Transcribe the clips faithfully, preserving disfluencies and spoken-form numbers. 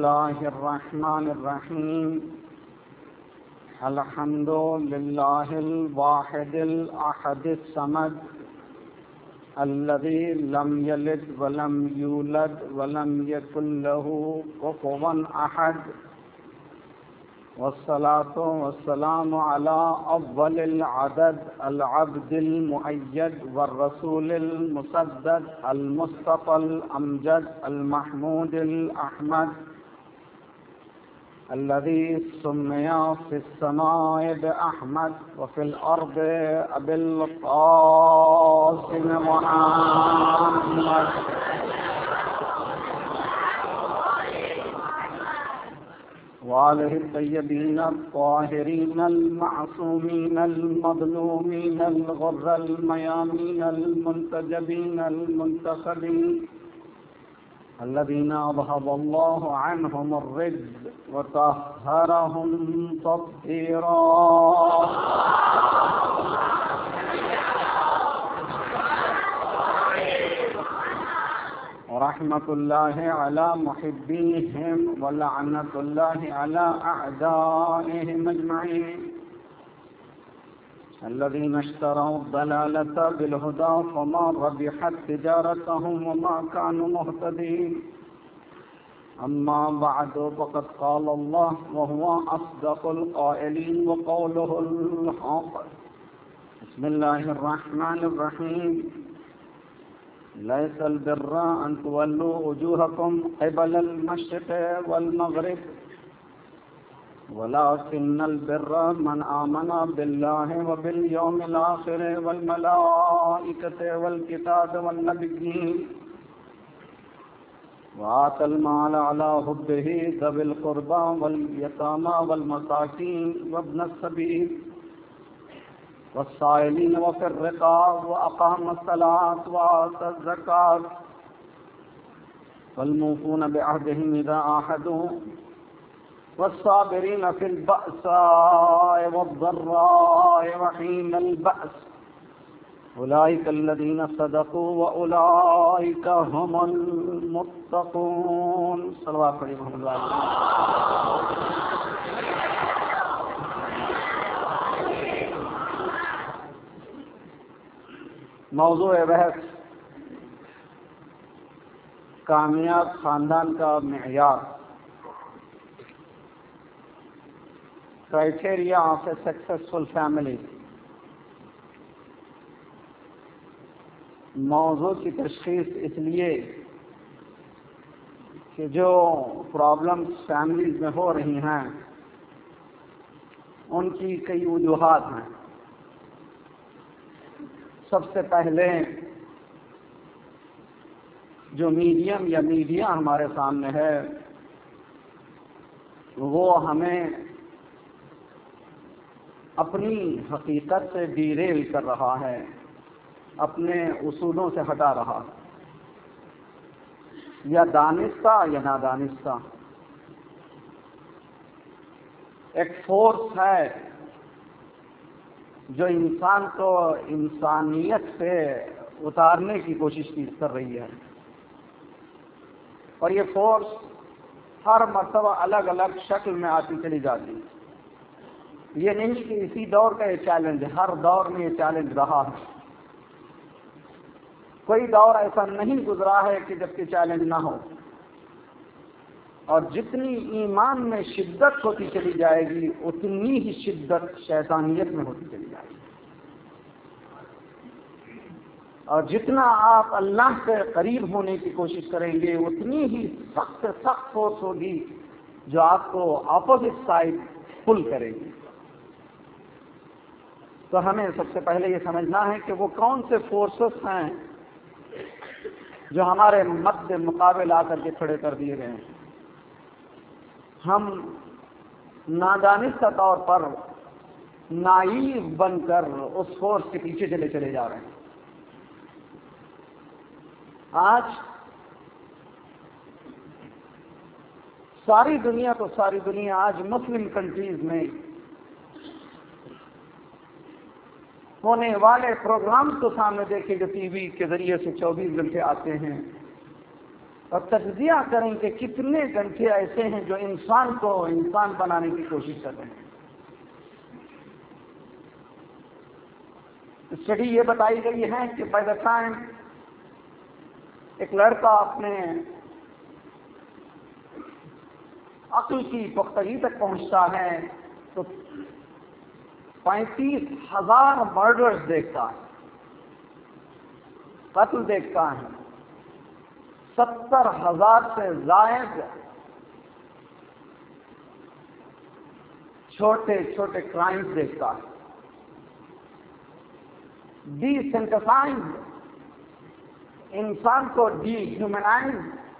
الله الرحمن الرحيم الحمد لله الواحد الأحد الصمد الذي لم يلد ولم يولد ولم يكن له كفوا أحد والصلاة والسلام على أفضل العدد العبد المؤيد والرسول المسدد المصطفى الأمجد المحمود الأحمد الذي سمي في السماء بأحمد وفي الأرض أبي القاسم محمد وآله الطيبين الطاهرين المعصومين المظلومين الغر الميامين المنتجبين المنتخبين الذين أذهب الله عنهم الرجس وطهرهم تطهيرا ورحمة الله على محبيهم ولعنة الله على أعدائهم أجمعين الذين اشتروا الضلالة بالهدى فما ربحت تجارتهم وما كانوا مهتدين أما بعد فقد قال الله وهو أصدق القائلين وقوله الحق بسم الله الرحمن الرحيم ليس البر أن تولوا وجوهكم قبل المشرق والمغرب ولكن البر من آمن بالله وباليوم الآخر والملائكة والكتاب والنبيين وآتى المال على حبه ذوي القربى واليتامى والمساكين وابن السبيل والسائلين وفي الرقاب وأقام الصلاة وآتى الزكاة والموفون بعهدهم إذا عاهدوا والصابرين في البأساء والضراء وحين البأس أولئك الذين صدقوا وأولئك هم المتقون صلوات محمد وآله موضوع بحث کامیاب خاندان کا معیار criteria of a successful family. موضوع کی تشخیص اس لیے کہ جو پرابلمس فیملیز میں ہو رہی ہیں ان کی کئی وجوہات ہیں. سب سے پہلے جو میڈیم یا میڈیا ہمارے سامنے ہے وہ ہمیں اپنی حقیقت سے ڈیریل کر رہا ہے، اپنے اصولوں سے ہٹا رہا ہے، یا دانستہ یا نادانستہ. ایک فورس ہے جو انسان کو انسانیت سے اتارنے کی کوشش کر رہی ہے، اور یہ فورس ہر مرتبہ الگ الگ شکل میں آتی چلی جاتی ہے. یہ نہیں کہ اسی دور کا یہ چیلنج ہے، ہر دور میں یہ چیلنج رہا ہے. کوئی دور ایسا نہیں گزرا ہے کہ جب کہ چیلنج نہ ہو. اور جتنی ایمان میں شدت ہوتی چلی جائے گی اتنی ہی شدت شیطانیت میں ہوتی چلی جائے گی. اور جتنا آپ اللہ سے قریب ہونے کی کوشش کریں گے اتنی ہی سخت سخت فورس ہوگی جو آپ کو اپوزٹ سائڈ پل کرے گی. تو ہمیں سب سے پہلے یہ سمجھنا ہے کہ وہ کون سے فورسز ہیں جو ہمارے مد مقابل آ کر کے کھڑے کر دیے گئے ہیں. ہم نادانستہ طور پر نائیو بن کر اس فورس کے پیچھے چلے چلے جا رہے ہیں. آج ساری دنیا تو ساری دنیا آج مسلم کنٹریز میں ہونے والے پروگرامز کو سامنے دیکھیں جو ٹی وی کے ذریعے سے چوبیس گھنٹے آتے ہیں. اور تجزیہ کریں کہ کتنے گھنٹے ایسے ہیں جو انسان کو انسان بنانے کی کوشش کر رہے ہیں۔ اسٹڈی یہ بتائی گئی ہے کہ بائی دا ٹائم ایک لڑکا اپنے عقل کی پختگی تک پہنچتا ہے تو پینتیس ہزار مرڈرز دیکھتا ہے، قتل دیکھتا ہے، ستر ہزار سے زائد چھوٹے چھوٹے کرائمز دیکھتا ہے، ڈی سینٹیفائنگ انسان کو ڈی ہیومنائز،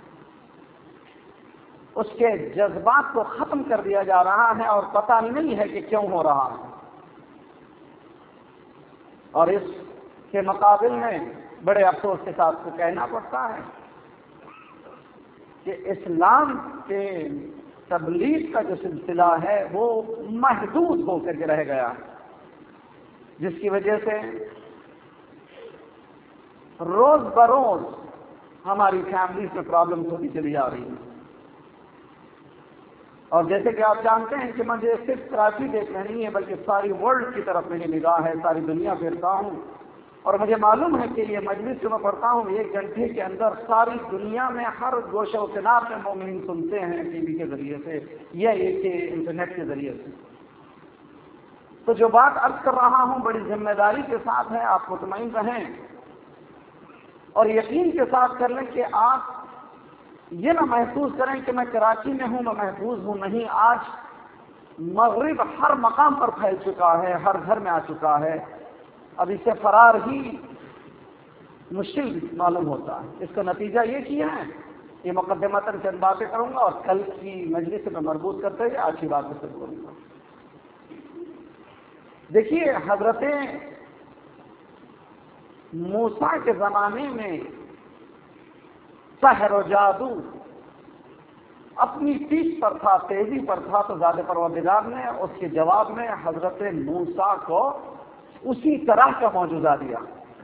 اس کے جذبات کو ختم کر دیا جا رہا ہے اور پتہ نہیں ہے کہ کیوں ہو رہا ہے۔ اور اس کے مقابل میں بڑے افسوس کے ساتھ کو کہنا پڑتا ہے کہ اسلام کے تبلیغ کا جو سلسلہ ہے وہ محدود ہو کر کے رہ گیا، جس کی وجہ سے روز بروز ہماری فیملیز میں پرابلمس ہوتی چلی جا رہی ہیں۔ اور جیسے کہ آپ جانتے ہیں کہ مجھے صرف کراچی دیکھنا نہیں ہے بلکہ ساری ورلڈ کی طرف میری نگاہ ہے، ساری دنیا پھرتا ہوں اور مجھے معلوم ہے کہ یہ مجلس جو میں پڑھتا ہوں ایک گھنٹے کے اندر ساری دنیا میں ہر گوشہ و کنار میں مومنین سنتے ہیں، ٹی وی کے ذریعے سے یا یہ کہ انٹرنیٹ کے ذریعے سے۔ تو جو بات عرض کر رہا ہوں بڑی ذمہ داری کے ساتھ ہے، آپ مطمئن رہیں اور یقین کے ساتھ کر لیں کہ آپ یہ نہ محسوس کریں کہ میں کراچی میں ہوں، میں محفوظ ہوں، نہیں۔ آج مغرب ہر مقام پر پھیل چکا ہے، ہر گھر میں آ چکا ہے، اب اس سے فرار ہی مشکل معلوم ہوتا ہے۔ اس کا نتیجہ یہ کیا ہے، یہ مقدمتاً چند باتیں کروں گا اور کل کی مجلس سے میں مربوط کرتے ہوئے آج کی بات سے کروں گا۔ دیکھیے، حضرت موسیٰ کے زمانے میں سحر و جادو اپنی پیچ پر تھا، تیزی پر تھا، تو ذات پروردگار نے اس کے جواب میں حضرت موسیٰ کو اسی طرح کا معجزہ دیا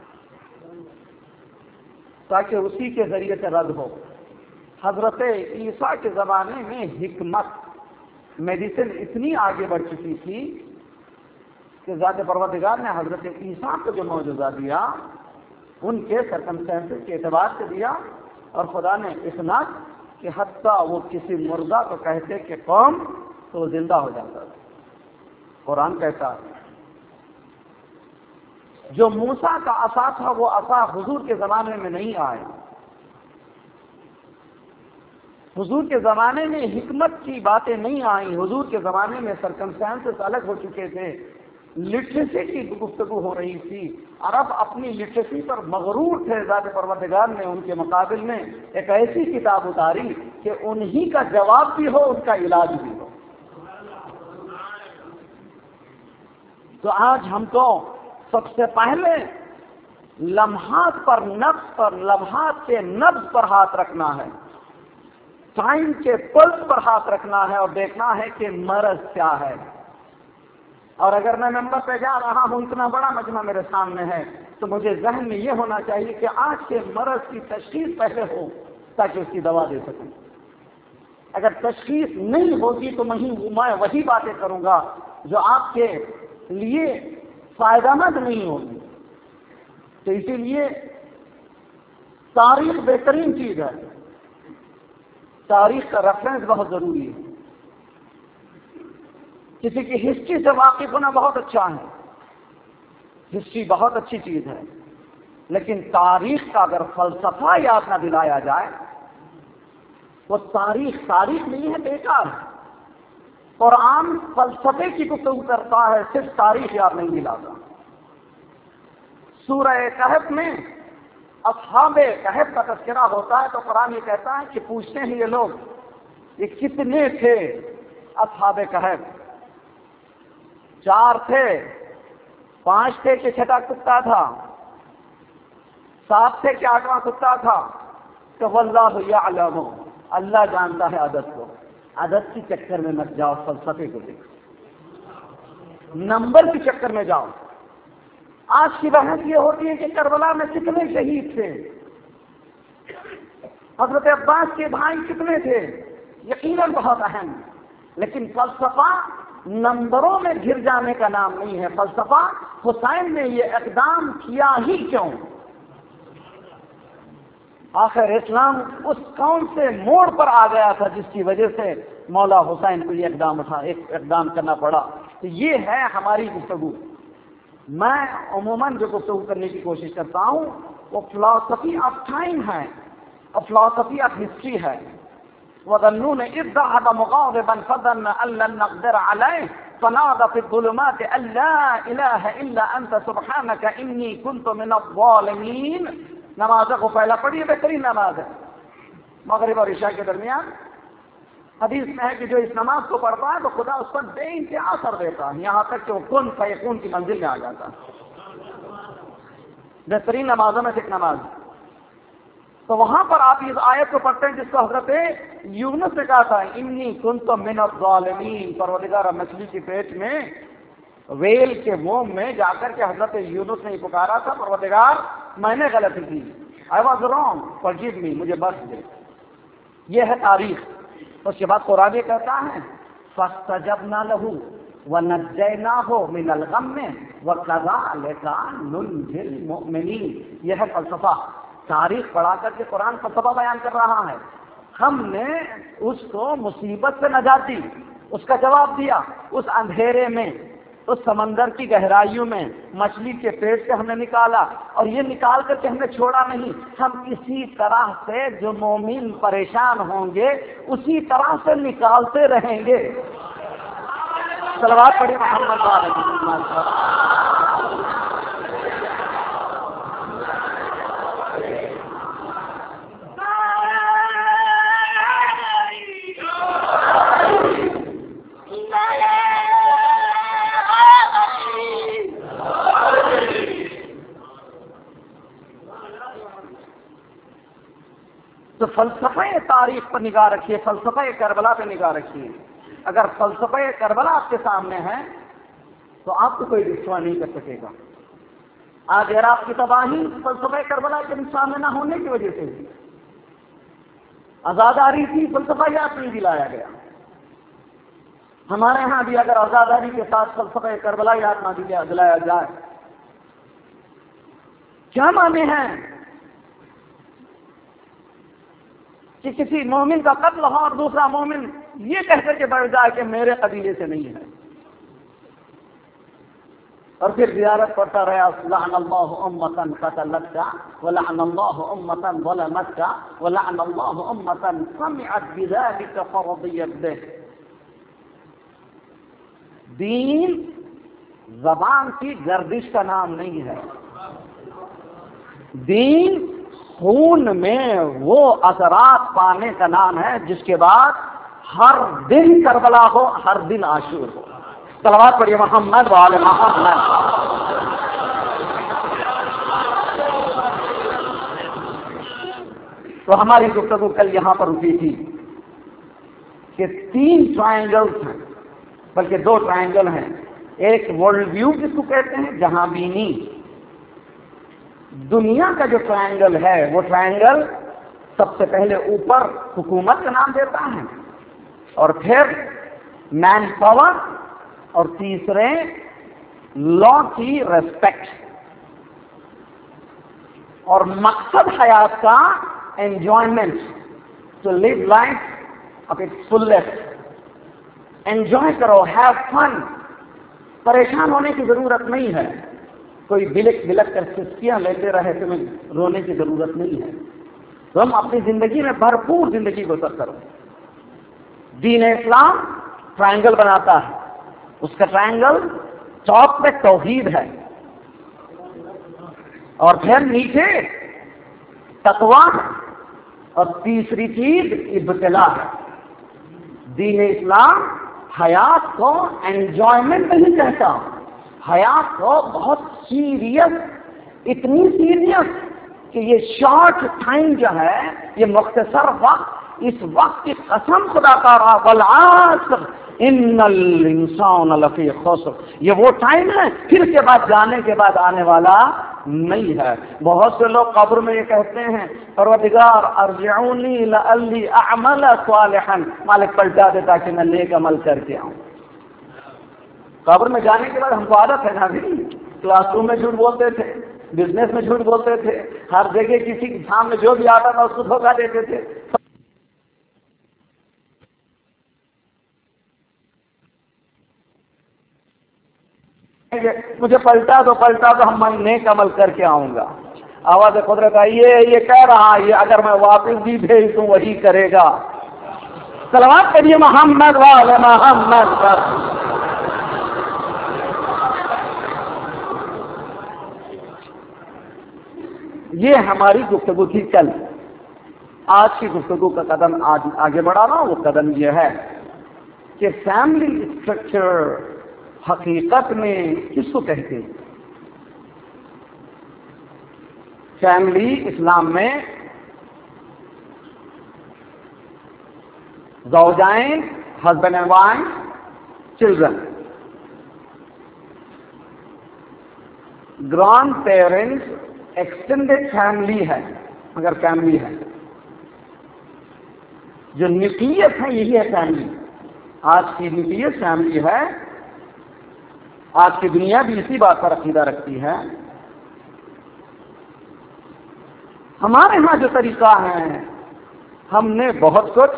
تاکہ اسی کے ذریعے سے رد ہو۔ حضرت عیسیٰ کے زمانے میں حکمت میڈیسن اتنی آگے بڑھ چکی تھی کہ ذات پروردگار نے حضرت عیسیٰ کو جو معجزہ دیا ان کے سرکمسٹینسز کے اعتبار سے دیا، اور خدا نے اتنا کہ حتیٰ وہ کسی مردہ کو کہتے کہ قوم تو زندہ ہو جاتا ہے۔ قرآن کہتا ہے جو موسیٰ کا عصا تھا وہ عصا حضور کے زمانے میں نہیں آئے۔ حضور کے زمانے میں حکمت کی باتیں نہیں آئیں، حضور کے زمانے میں سرکمسٹانسز الگ ہو چکے تھے، لٹریسی کی گفتگو ہو رہی تھی، عرب اپنی لٹریسی پر مغرور تھے۔ ذات پروردگار نے ان کے مقابل میں ایک ایسی کتاب اتاری کہ انہی کا جواب بھی ہو، ان کا علاج بھی ہو۔ تو آج ہم کو سب سے پہلے لمحات پر نبض پر لمحات کے نبض پر ہاتھ رکھنا ہے، ٹائم کے پلس پر ہاتھ رکھنا ہے اور دیکھنا ہے کہ مرض کیا ہے۔ اور اگر میں نمبر پہ جا رہا ہوں، اتنا بڑا مجمع میرے سامنے ہے، تو مجھے ذہن میں یہ ہونا چاہیے کہ آج کے مرض کی تشخیص پہلے ہو تاکہ اس کی دوا دے سکوں۔ اگر تشخیص نہیں ہوگی تو میں وہی باتیں کروں گا جو آپ کے لیے فائدہ مند نہیں ہوگی۔ تو اسی لیے تاریخ بہترین چیز ہے، تاریخ کا ریفرنس بہت ضروری ہے۔ کسی کی ہسٹری سے واقف ہونا بہت اچھا ہے، ہسٹری بہت اچھی چیز ہے، لیکن تاریخ کا اگر فلسفہ یاد نہ دلایا جائے وہ تاریخ تاریخ نہیں ہے، بیکار ہے۔ قرآن فلسفے کی گفتگو کرتا ہے، صرف تاریخ یاد نہیں دلاتا۔ سورہ کہف میں اصحاب کہف کا تذکرہ ہوتا ہے تو قرآن یہ کہتا ہے کہ پوچھتے ہیں یہ لوگ یہ کتنے تھے اصحاب کہف؟ چار تھے، پانچ تھے کہ چھٹا کتا تھا، سات تھے کہ آٹھواں کتا تھا؟ کہ واللہ یعلم، اللہ جانتا ہے عدد کو۔ عدد کی چکر میں مت جاؤ، فلسفے کو دیکھو، نمبر کے چکر میں جاؤ۔ آج کی بحث یہ ہوتی ہے کہ کربلا میں کتنے شہید تھے، حضرت عباس کے بھائی کتنے تھے؟ یقیناً بہت اہم، لیکن فلسفہ نمبروں میں گر جانے کا نام نہیں ہے۔ فلسفہ حسین نے یہ اقدام کیا ہی کیوں؟ آخر اسلام اس کون سے موڑ پر آ گیا تھا جس کی وجہ سے مولا حسین کو یہ اقدام اٹھا ایک اقدام کرنا پڑا؟ تو یہ ہے ہماری گفتگو۔ میں عموماً جو گفتگو کرنے کی کوشش کرتا ہوں وہ فلاسفی آف ٹائم ہے اور فلاسفی آف ہسٹری ہے۔ وَظَنُّونَ إِذْ ذَهَبَ مُغَاضِبًا فَظَنَّ أَن لَّن نَّقْدِرَ عَلَيْهِ فَنَادَىٰ فِي الظُّلُمَاتِ أَن لَّا إِلَٰهَ إِلَّا أَنتَ سُبْحَانَكَ إِنِّي كُنتُ مِنَ الظَّالِمِينَ۔ نماز کو پہلا پڑھیے، بہترین نماز ہے مغرب اور عشاء کے درمیان۔ حدیث میں ہے کہ جو اس نماز کو پڑھتا ہے تو خدا اس پر بے انتہا اثر دیتا ہے، یہاں تک کہ وہ کن فیکون کی منزل میں آ جاتا ہے۔ بہترین نمازوں میں سے ایک نماز۔ تو وہاں پر آپ اس آیت کو پڑھتے ہیں جس کو حضرت یونس نے کہا تھا انی کنت من الظالمین، پروردگار مچھلی کے پیٹ میں ویل کے منہ میں جا کر کے حضرت یونس نے پکارا تھا پروردگار میں نے غلطی کی، آئی واز رانگ فارگیو می، مجھے بخش دے۔ یہ ہے تاریخ۔ اس کے بعد قرآن یہ کہتا ہے فاستجبنا له ونجیناہ من الغم وکذالک ننجی المؤمنین۔ یہ ہے فلسفہ۔ تاریخ پڑھا کر کے قرآن فلسفہ بیان کر رہا ہے۔ ہم نے اس کو مصیبت سے نجات دی، اس کا جواب دیا، اس اندھیرے میں، اس سمندر کی گہرائیوں میں مچھلی کے پیٹ سے ہم نے نکالا، اور یہ نکال کر کے ہم نے چھوڑا نہیں۔ ہم اسی طرح سے جو مومن پریشان ہوں گے اسی طرح سے نکالتے رہیں گے۔ صلوات پڑھیں محمد علیہ وسلم۔ تو فلسفہ تاریخ پر نگاہ رکھیے، فلسفہ کربلا پہ نگاہ رکھیے۔ اگر فلسفہ کربلا آپ کے سامنے ہے تو آپ کو کوئی رسوا نہیں کر سکے گا۔ آج عراق کی تباہی فلسفہ کربلا کے سامنے نہ ہونے کی وجہ سے آزاد آ رہی تھی، فلسفہ یاد نہیں دلایا گیا۔ ہمارے ہاں بھی اگر آزاداری کے ساتھ فلسفہ کربلا یاد نہ دلایا جائے، کیا معنی ہے کہ کسی مومن کا قتل ہو اور دوسرا مومن یہ کہہ کر کے بڑھ جائے کہ میرے قبیلے سے نہیں ہے، اور پھر زیارت پڑھتا رہا لعن اللہ امتا قتلتک ولعن اللہ امتا ظلمتک ولعن اللہ امتا سمعت بذلک فرضیت بہ۔ دین زبان کی گردش کا نام نہیں ہے، دین خون میں وہ اثرات پانے کا نام ہے جس کے بعد ہر دن کربلا ہو، ہر دن عاشور ہو۔ صلوات پڑھیے محمد وآل محمد۔ تو ہماری گفتگو کل یہاں پر رکی تھی کہ تین ٹرائنگلز ہیں، بلکہ دو ٹرائنگل ہیں۔ ایک ورلڈ ویو جس کو کہتے ہیں، جہاں بینی۔ دنیا کا جو ٹرائنگل ہے وہ ٹرائنگل سب سے پہلے اوپر حکومت کا نام دیتا ہے، اور پھر مین پاور، اور تیسرے لا کی ریسپیکٹ، اور مقصد حیات کا enjoyment, to live life of its fullest. Enjoy کرو، ہیو فن، پریشان ہونے کی ضرورت نہیں ہے۔ کوئی بلک بلک کر سسکیاں لیتے رہے تمہیں رونے کی ضرورت نہیں ہے۔ تم اپنی زندگی میں بھرپور زندگی گزر کرو۔ دین اسلام ٹرائنگل بناتا ہے، اس کا ٹرائنگل ٹاپ پہ توحید ہے، اور پھر نیچے تقویٰ، اور تیسری چیز ابتلا ہے۔ دین اسلام حیات کو انجوائمنٹ نہیں کہتا، حیات کو بہت سیریس، اتنی سیریس کہ یہ شارٹ ٹائم جو ہے، یہ مختصر وقت، اس وقت کی قسم خدا کا رہا والعصر ان الانسان لفی خسر، یہ وہ ٹائم ہے پھر کے بعد جانے کے بعد آنے والا نہیں ہے۔ بہت سے لوگ قبر میں یہ کہتے ہیں پروردگار ارجعونی لعلی اعمل صالحا، مالک پلٹا دے تاکہ میں نیک عمل کر کے آؤں۔ قبر میں جانے کے بعد ہم کو عادت ہے نا بھی، کلاس روم میں جھوٹ بولتے تھے، بزنس میں جھوٹ بولتے تھے، ہر جگہ کسی کے سامنے جو بھی آتا تھا اس کو دھوکہ دیتے تھے۔ مجھے پلٹا دو پلٹا دو، ہم نیک عمل کر کے آؤں گا۔ آواز قدرت آئی ہے، یہ کہہ رہا ہے اگر میں واپس بھی بھیج دوں وہی کرے گا۔ صلوات کریے محمد وعلی محمد پر۔ یہ ہماری گفتگو تھی کل۔ آج کی گفتگو کا قدم آج آگے بڑھا رہا ہوں، وہ قدم یہ ہے کہ فیملی اسٹرکچر حقیقت میں کس کو کہتے ہیں؟ فیملی اسلام میں زوجین، husband and wife, children, grand parents, extended family ہے، مگر فیملی ہے جو نیوکلیس ہے، یہی ہے فیملی۔ آج کی نیوکلیس فیملی ہے۔ آج کی دنیا بھی اسی بات پر عقیدہ رکھتی ہے۔ ہمارے ہاں جو طریقہ ہے، ہم نے بہت کچھ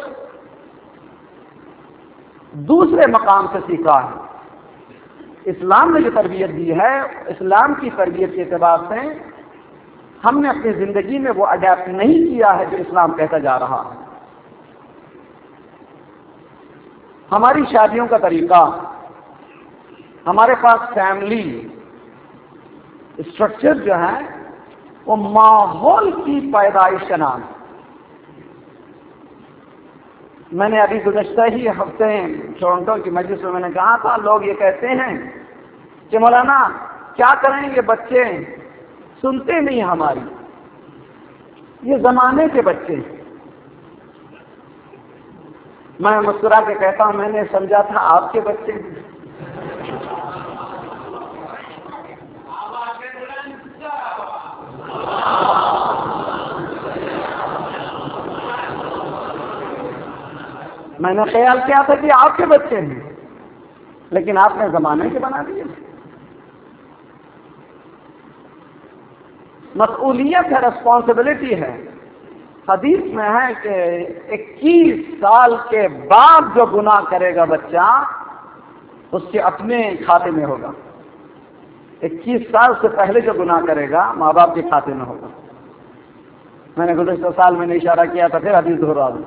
دوسرے مقام سے سیکھا ہے۔ اسلام نے جو تربیت دی ہے، اسلام کی تربیت کے اعتبار سے ہم نے اپنی زندگی میں وہ اڈیپٹ نہیں کیا ہے جو اسلام کہتا جا رہا ہے۔ ہماری شادیوں کا طریقہ، ہمارے پاس فیملی اسٹرکچر جو ہے وہ ماحول کی پیدائش کا نام ہے۔ میں نے ابھی گزشتہ ہی ہفتے ٹورنٹو کی مجلس میں میں نے کہا تھا، لوگ یہ کہتے ہیں کہ مولانا کیا کریں یہ بچے سنتے نہیں ہماری، یہ زمانے کے بچے۔ میں مسکرا کے کہتا ہوں میں نے سمجھا تھا آپ کے بچے۔ میں نے خیال کیا تھا کہ آپ کے بچے ہیں، لیکن آپ نے زمانے کے بنا دیے۔ مسئولیت ہے، ریسپانسبلٹی ہے۔ حدیث میں ہے کہ اکیس سال کے بعد جو گناہ کرے گا بچہ اس کے اپنے کھاتے میں ہوگا۔ اکیس سال سے پہلے جو گناہ کرے گا ماں باپ کے کھاتے میں ہوگا۔ میں نے گزشتہ سال میں نے اشارہ کیا تھا، پھر حدیث دہرا دوں۔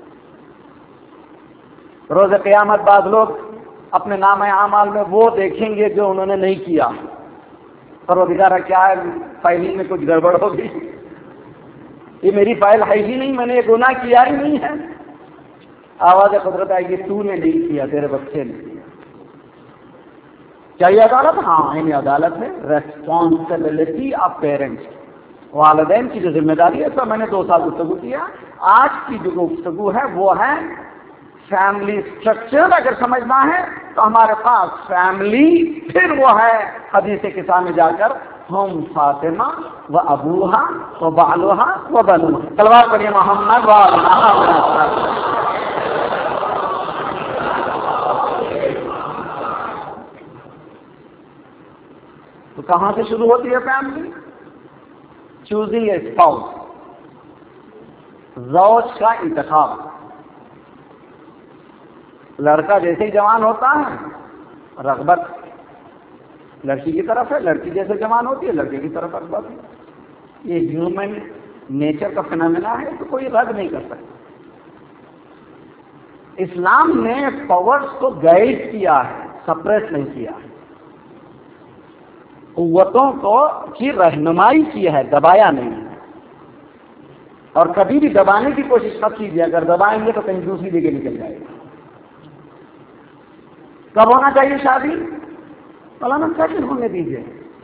روز قیامت بعض لوگ اپنے نام اعمال میں وہ دیکھیں گے جو انہوں نے نہیں کیا۔ پروردگار کیا ہے، فائلنگ میں کچھ گڑبڑ ہوگی، یہ میری فائل ہے ہی نہیں، میں نے یہ گناہ کیا ہی نہیں ہے۔ آواز قدرت آئے گی، تو نے نہیں کیا، تیرے بچے نے کیا۔ کیا یہ عدالت؟ ہاں یہ عدالت ہے، ریسپانسبلٹی آف پیرنٹس، والدین کی جو ذمہ داری ہے۔ تو میں نے دو سال گفتگو کیا۔ آج کی جو گفتگو ہے وہ ہے فیملی اسٹرکچر۔ اگر سمجھنا ہے تو ہمارے پاس فیملی پھر وہ ہے حدیث کے سامنے جا کر ہم فاطمہ و ابوہا و بالوہا و بنوہا۔ تلوار پڑھیے محمد وعلی محمد۔ تو کہاں سے شروع ہوتی ہے فیملی؟ چوزنگ اے اسپاؤس، زوج کا انتخاب۔ لڑکا جیسے ہی جوان ہوتا ہے رغبت لڑکی کی طرف ہے، لڑکی جیسے جوان ہوتی ہے لڑکے کی طرف رغبت ہے۔ یہ ہیومن نیچر کا فینامنا ہے، تو کوئی رد نہیں کر سکتا۔ اسلام نے پاورز کو گائیڈ کیا ہے، سپریس نہیں کیا ہے۔ قوتوں کو کی رہنمائی کی ہے، دبایا نہیں ہے۔ اور کبھی بھی دبانے کی کوشش مت کیجیے، اگر دبائیں گے تو کہیں دوسری جگہ نکل جائے گا۔ کب ہونا چاہیے شادی؟ مولانا سیٹل ہونے دیجیے۔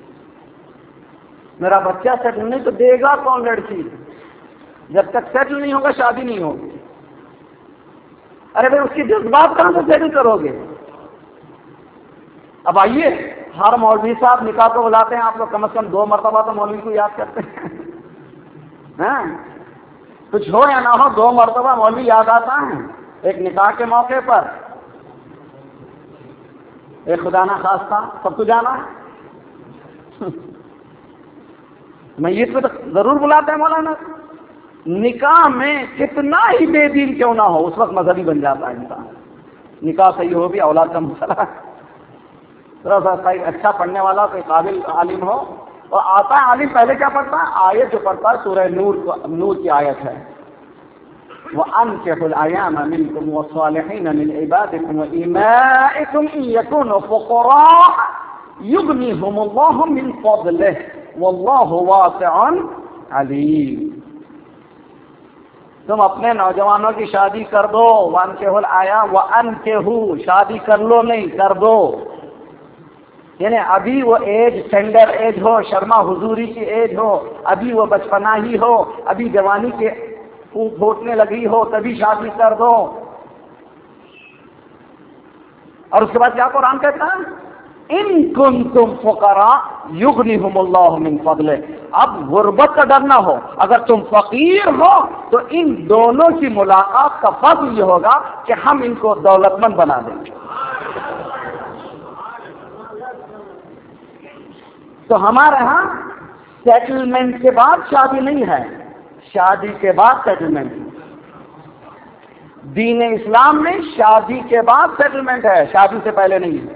میرا بچہ سیٹل نہیں تو دے گا کون لڑکی؟ جب تک سیٹل نہیں ہوگا شادی نہیں ہوگی۔ ارے بھائی اس کے جذبات کہاں سے سیٹل کرو گے؟ اب آئیے، ہر مولوی صاحب نکاح کو بلاتے ہیں، آپ لوگ کم از کم دو مرتبہ تو مولوی کو یاد کرتے ہیں ہاں، کچھ ہو یا نہ ہو دو مرتبہ مولوی یاد آتا ہے، ایک نکاح کے موقع پر، ایک خدا نہ خواستہ سب کو جانا ہے میت پہ تو ضرور بلاتے ہیں مولانا، نکاح میں کتنا ہی بے دین کیوں نہ ہو اس وقت مذہبی بن جاتا ہے انسان، نکاح صحیح ہو بھی اولاد کا مسئلہ، تھوڑا سا صحیح اچھا پڑھنے والا کوئی قابل عالم ہو، اور آتا ہے عالم پہلے کیا پڑھتا ہے؟ آیت جو پڑھتا ہے سورہ نور نور کی آیت ہے، وَأَنكِحُوا الْأَيَامَ مِنكُمْ وَالصَّالِحِينَ مِنْ عِبَادِكُمْ وَإِمَائِكُمْ إِنْ يَكُونُوا فُقَرَاءَ يُغْنِهُمُ اللَّهُ مِنْ فَضْلِهِ وَاللَّهُ وَاسِعٌ عَلِيمٌ۔ تم اپنے نوجوانوں کی شادی کر دو، وَأَنكِحُوا الْأَيَامَ وَأَنكِحُوا شادی کر لو نہیں کر دو، یعنی ابھی وہ ایج ٹینڈر ایج ہو، شرما حضوری کی ایج ہو، ابھی وہ بچپنا ہی ہو، ابھی جوانی کے پھوٹ پھوٹنے لگی ہو تبھی شادی کر دو۔ اور اس کے بعد کیا قرآن کہتا ہے؟ ان کنتم فقراء یغنیہم اللہ من فضلہ، اب غربت کا ڈر نہ ہو، اگر تم فقیر ہو تو ان دونوں کی ملاقات کا فضل یہ ہوگا کہ ہم ان کو دولت مند بنا دیں گے۔ تو ہمارے ہاں سیٹلمنٹ کے بعد شادی نہیں ہے، شادی کے بعد سیٹلمنٹ۔ دین اسلام میں شادی کے بعد سیٹلمنٹ ہے، شادی سے پہلے نہیں ہے۔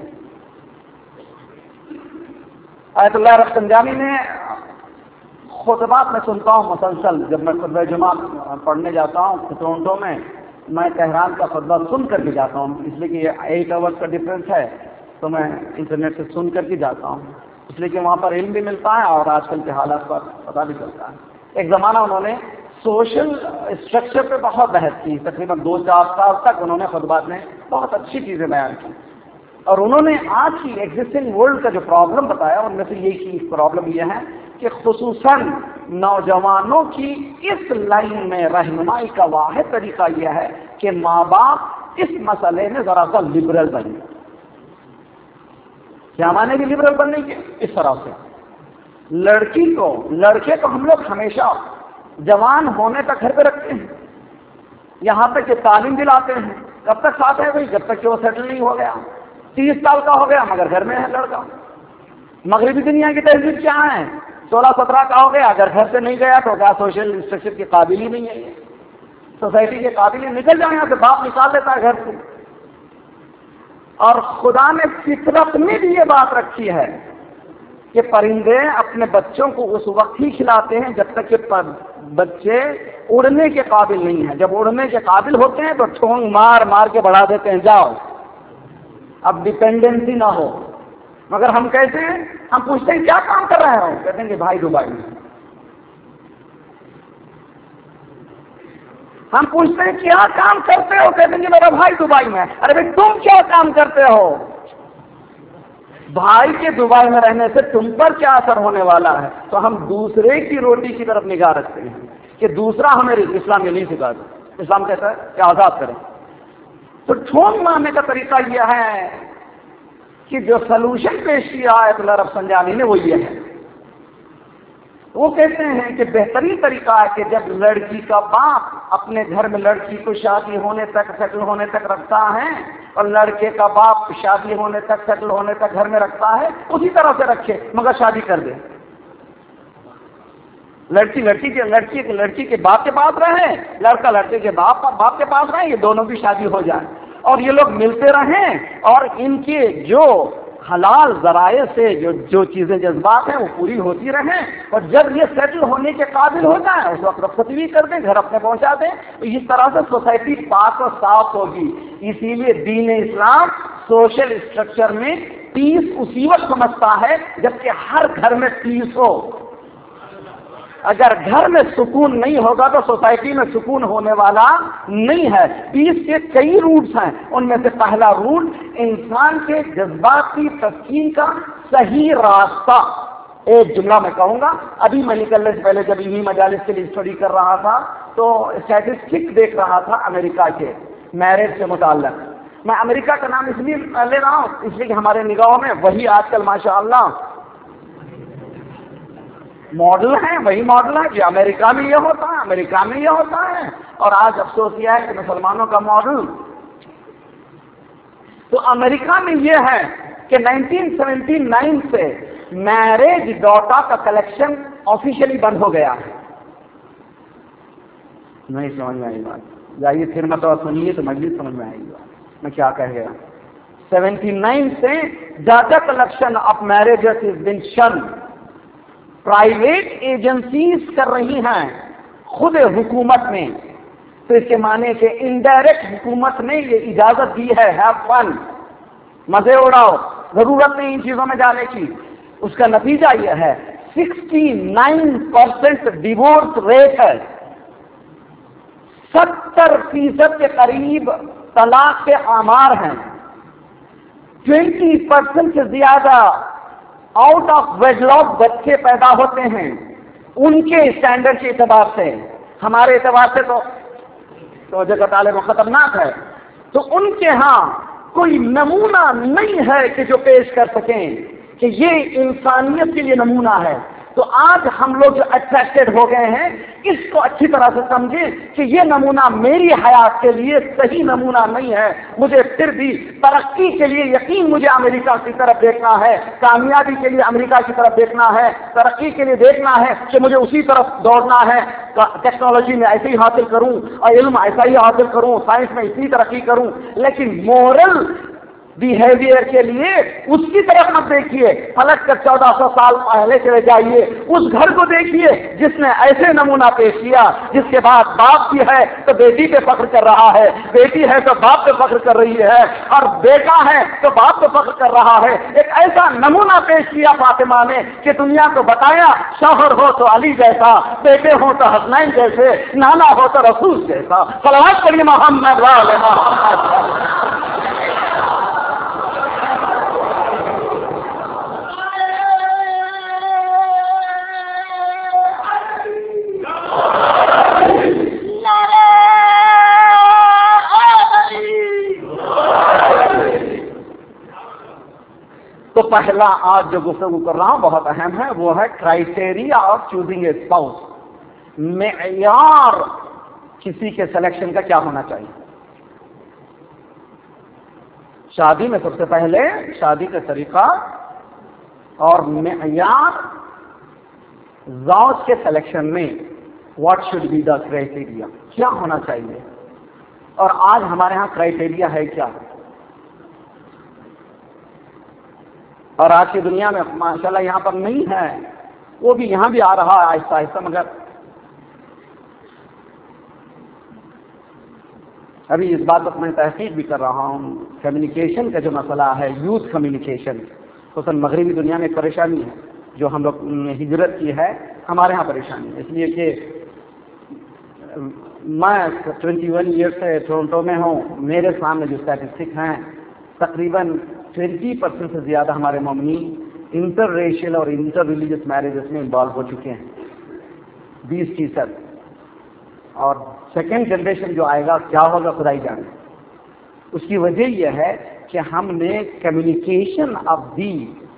آیت اللہ رفسنجانی نے خطبات میں سنتا ہوں مسلسل، جب میں خطبہ جمعہ پڑھنے جاتا ہوں ٹورنٹو میں، میں تہران کا خطبہ سن کر کے جاتا ہوں، اس لیے کہ یہ ایٹ آورس کا ڈفرینس ہے تو میں انٹرنیٹ سے سن کر کے جاتا ہوں، اس لیے کہ وہاں پر علم بھی ملتا ہے اور آج کل کے حالات پر پتہ بھی چلتا ہے۔ ایک زمانہ انہوں نے سوشل اسٹرکچر پہ بہت بحث کی، تقریباً دو چار سال تک انہوں نے خطبات میں بہت اچھی چیزیں بیان کی، اور انہوں نے آج کی ایگزسٹنگ ورلڈ کا جو پرابلم بتایا ان میں سے یہی پرابلم یہ ہے کہ خصوصاً نوجوانوں کی اس لائن میں رہنمائی کا واحد طریقہ یہ ہے کہ ماں باپ اس مسئلے میں ذرا سا لبرل بنے۔ کیا مانے گی لبرل بننے کی؟ اس طرح سے لڑکی کو لڑکے کو ہم لوگ ہمیشہ جوان ہونے تک گھر پہ رکھتے ہیں، یہاں تک کہ تعلیم دلاتے ہیں، کب تک ساتھ ہے بھائی؟ جب تک کہ وہ سیٹل نہیں ہو گیا، تیس سال کا ہو گیا مگر گھر میں ہے لڑکا۔ مغربی دنیا کی تہذیب کیا ہے؟ سولہ سترہ کا ہو گیا اگر گھر سے نہیں گیا تو کیا سوشل اسٹرکچر کی قابل ہی نہیں ہے، سوسائٹی کے قابل ہی نکل جائیں یہاں سے، باپ نکال دیتا ہے گھر سے۔ اور خدا نے فطرت میں بھی یہ بات رکھی ہے کہ پرندے اپنے بچوں کو اس وقت ہی کھلاتے ہیں جب تک کہ بچے اڑنے کے قابل نہیں ہیں، جب اڑنے کے قابل ہوتے ہیں تو ٹھونگ مار مار کے بڑھا دیتے ہیں، جاؤ اب ڈپینڈنسی نہ ہو۔ مگر ہم کہتے ہیں، ہم پوچھتے ہیں کیا کام کر رہے ہو؟ کہتے ہیں کہ بھائی دبئی میں۔ ہم پوچھتے ہیں کیا کام کرتے ہو؟ کہتے ہیں کہ میرا بھائی دبئی میں۔ ارے بھائی تم کیا کام کرتے ہو؟ بھائی کے دبئی میں رہنے سے تم پر کیا اثر ہونے والا ہے؟ تو ہم دوسرے کی روٹی کی طرف نگاہ رکھتے ہیں کہ دوسرا ہمیں اسلام یہ نہیں سکھاتا۔ اسلام کہتا ہے کہ آزاد کریں۔ تو ٹھونگ مارنے کا طریقہ یہ ہے کہ جو سلوشن پیش کیا آیت اللہ رفسنجانی نے وہ یہ ہے، وہ کہتے ہیں کہ بہترین طریقہ ہے کہ جب لڑکی کا باپ اپنے گھر میں لڑکی کو شادی ہونے تک سیٹل ہونے تک رکھتا ہے اور لڑکے کا باپ شادی ہونے تک سیٹل ہونے تک گھر میں رکھتا ہے، اسی طرح سے رکھے مگر شادی کر دے۔ لڑکی لڑکی کے لڑکی کے لڑکی کے باپ کے پاس رہے، لڑکا لڑکے کے باپ باپ کے پاس رہے، یہ دونوں کی شادی ہو جائے اور یہ لوگ ملتے رہیں اور ان کے جو حلال ذرائع سے جو جو چیزیں جذبات ہیں وہ پوری ہوتی رہیں، اور جب یہ سیٹل ہونے کے قابل ہو جائیں اس وقت رخصتی بھی کر دیں، گھر اپنے پہنچا دیں، تو اس طرح سے سوسائٹی پاک و صاف ہوگی۔ اسی لیے دین اسلام سوشل اسٹرکچر میں پیس اسی وقت سمجھتا ہے جبکہ ہر گھر میں پیس ہو۔ اگر گھر میں سکون نہیں ہوگا تو سوسائٹی میں سکون ہونے والا نہیں ہے۔ پیس کے کئی روٹس ہیں، ان میں سے پہلا روٹ انسان کے جذباتی تسکین کا صحیح راستہ۔ ایک جملہ میں کہوں گا، ابھی میں نکلنے سے پہلے جب انہی مجالس کے لیے اسٹڈی کر رہا تھا تو اسٹیٹسٹک دیکھ رہا تھا امریکہ کے، میرج سے متعلق. میں امریکہ کا نام اس لیے لے رہا ہوں اس لیے کہ ہمارے نگاہوں میں وہی آج کل ماشاءاللہ ماڈل ہیں, وہی ماڈل ہے. جو امریکہ میں یہ ہوتا ہے امریکہ میں یہ ہوتا ہے. اور آج افسوس یہ ہے کہ مسلمانوں کا ماڈل تو امریکہ میں یہ ہے کہ نائنٹین سیونٹی نائن سے میرج ڈاٹا کا کلیکشن آفیشیلی بند ہو گیا ہے. نہیں سمجھ میں آئی بات, جائیے پھر میں تو سنیے تو مجلس سمجھ میں آئے گی بات میں کیا کہہ گیا. سیونٹی نائن سے data collection of marriages has been shun. Private agencies کر رہی ہیں خود حکومت میں, تو اس کے معنی کہ انڈائریکٹ حکومت نے یہ اجازت دی ہے ہیو فن, مزے اڑاؤ, ضرورت نہیں ان چیزوں میں جانے کی. اس کا نتیجہ یہ ہے sixty nine percent divorce rate ہے. ستر فیصد کے قریب طلاق کے آمار ہیں. ٹوینٹی پرسینٹ سے زیادہ آؤٹ آف ویڈلاک بچے پیدا ہوتے ہیں ان کے اسٹینڈرڈ کے اعتبار سے. ہمارے اعتبار سے تو توجہ کا طالب خطرناک ہے. تو ان کے ہاں کوئی نمونہ نہیں ہے کہ جو پیش کر سکیں کہ یہ انسانیت کے لیے نمونہ ہے. تو آج ہم لوگ جو اٹریکٹڈ ہو گئے ہیں اس کو اچھی طرح سے سمجھیں کہ یہ نمونہ میری حیات کے لیے صحیح نمونہ نہیں ہے. مجھے پھر بھی ترقی کے لیے یقین مجھے امریکہ کی طرف دیکھنا ہے, کامیابی کے لیے امریکہ کی طرف دیکھنا ہے, ترقی کے لیے دیکھنا ہے کہ مجھے اسی طرف دوڑنا ہے. ٹیکنالوجی میں ایسے ہی حاصل کروں اور علم ایسا ہی حاصل کروں, سائنس میں اتنی ترقی کروں. لیکن مورل بیہیویئر کے لیے اس کی طرف مت دیکھیے. پلٹ کر چودہ سو سال پہلے چلے جائیے, اس گھر کو دیکھیے جس نے ایسے نمونہ پیش کیا جس کے بعد باپ کی ہے تو بیٹی پہ فخر کر رہا ہے, بیٹی ہے تو باپ پہ فخر کر رہی ہے, اور بیٹا ہے تو باپ پہ فخر کر رہا ہے. ایک ایسا نمونہ پیش کیا فاطمہ نے کہ دنیا کو بتایا شوہر ہو تو علی جیسا, بیٹے ہو تو حسنین جیسے, نانا ہو تو رسول جیسا. صلوات پڑھیے محمد وعلی محمد. تو پہلا آج جو گفتگو کر رہا ہوں بہت اہم ہے, وہ ہے criteria of choosing a spouse. معیار کسی کے سلیکشن کا کیا ہونا چاہیے. شادی میں سب سے پہلے شادی کا طریقہ اور معیار زوج کے سلیکشن میں what should be the criteria, کیا ہونا چاہیے. اور آج ہمارے ہاں کرائٹیریا ہے کیا, اور آج کی دنیا میں ماشاءاللہ یہاں پر نہیں ہے, وہ بھی یہاں بھی آ رہا ہے آہستہ آہستہ. مگر ابھی اس بات پر میں تحقیق بھی کر رہا ہوں. کمیونیکیشن کا جو مسئلہ ہے, یوتھ کمیونیکیشن, خصوصاً مغربی دنیا میں پریشانی ہے. جو ہم لوگ نے ہجرت کی ہے ہمارے ہاں پریشانی ہے, اس لیے کہ میں ٹوینٹی ون ایئر سے ٹورنٹو میں ہوں. میرے سامنے جو اسٹیٹسٹک ہیں تقریباً ٹوینٹی پرسینٹ سے زیادہ ہمارے مومنین انٹر ریشل اور انٹر ریلیجس میرجز میں انوالو ہو چکے ہیں, بیس فیصد. اور سیکنڈ جنریشن جو آئے گا کیا ہوگا خدا ہی جانے. اس کی وجہ یہ ہے کہ ہم نے communication of the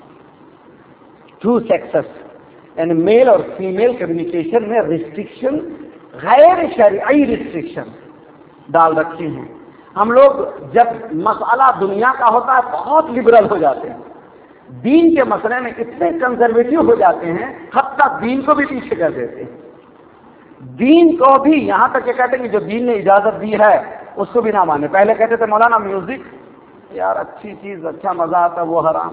two sexes یعنی میل اور فیمیل کمیونیکیشن میں ریسٹرکشن, غیر شرعی ریسٹرکشن ڈال رکھے ہیں. ہم لوگ جب مسئلہ دنیا کا ہوتا ہے بہت لبرل ہو جاتے ہیں, دین کے مسئلے میں اتنے کنزرویٹو ہو جاتے ہیں حتیٰ دین کو بھی پیچھے کر دیتے ہیں. دین کو بھی یہاں تک کہ کہتے ہیں کہ جو دین نے اجازت دی ہے اس کو بھی نہ مانے. پہلے کہتے تھے مولانا میوزک یار اچھی چیز, اچھا مزہ آتا ہے, وہ حرام.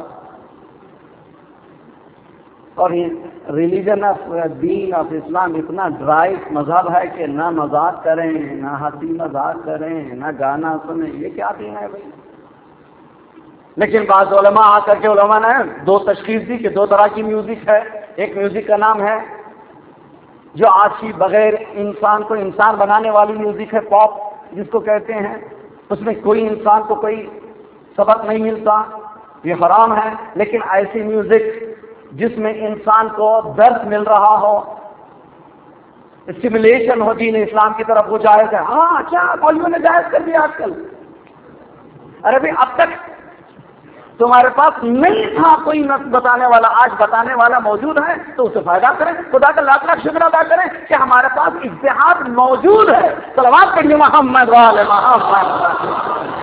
اور ریلیجن آف دین آف اسلام اتنا ڈرائی مذہب ہے کہ نہ مذاق کریں, نہ ہنسی مذاق کریں, نہ گانا سنیں. یہ کیا دین ہے بھائی. لیکن بعض علماء آ کر کے علماء نے دو تشخیص دی کہ دو طرح کی میوزک ہے. ایک میوزک کا نام ہے جو آج کی بغیر انسان کو انسان بنانے والی میوزک ہے, پاپ جس کو کہتے ہیں. اس میں کوئی انسان کو کوئی سبق نہیں ملتا, یہ حرام ہے. لیکن ایسی میوزک جس میں انسان کو درد مل رہا ہو, اسٹیمولیشن ہو دین اسلام کی طرف وہ جائز ہے. ہاں اچھا مولویوں نے جائز کر دیا آج کل. ارے بھائی اب تک تمہارے پاس نہیں تھا کوئی نس بتانے والا, آج بتانے والا موجود ہے تو اسے فائدہ کریں. خدا کا لاکھ لاکھ شکر ادا کریں کہ ہمارے پاس اجتہاد موجود ہے. صلوات پڑھیے محمد وعلی محمد.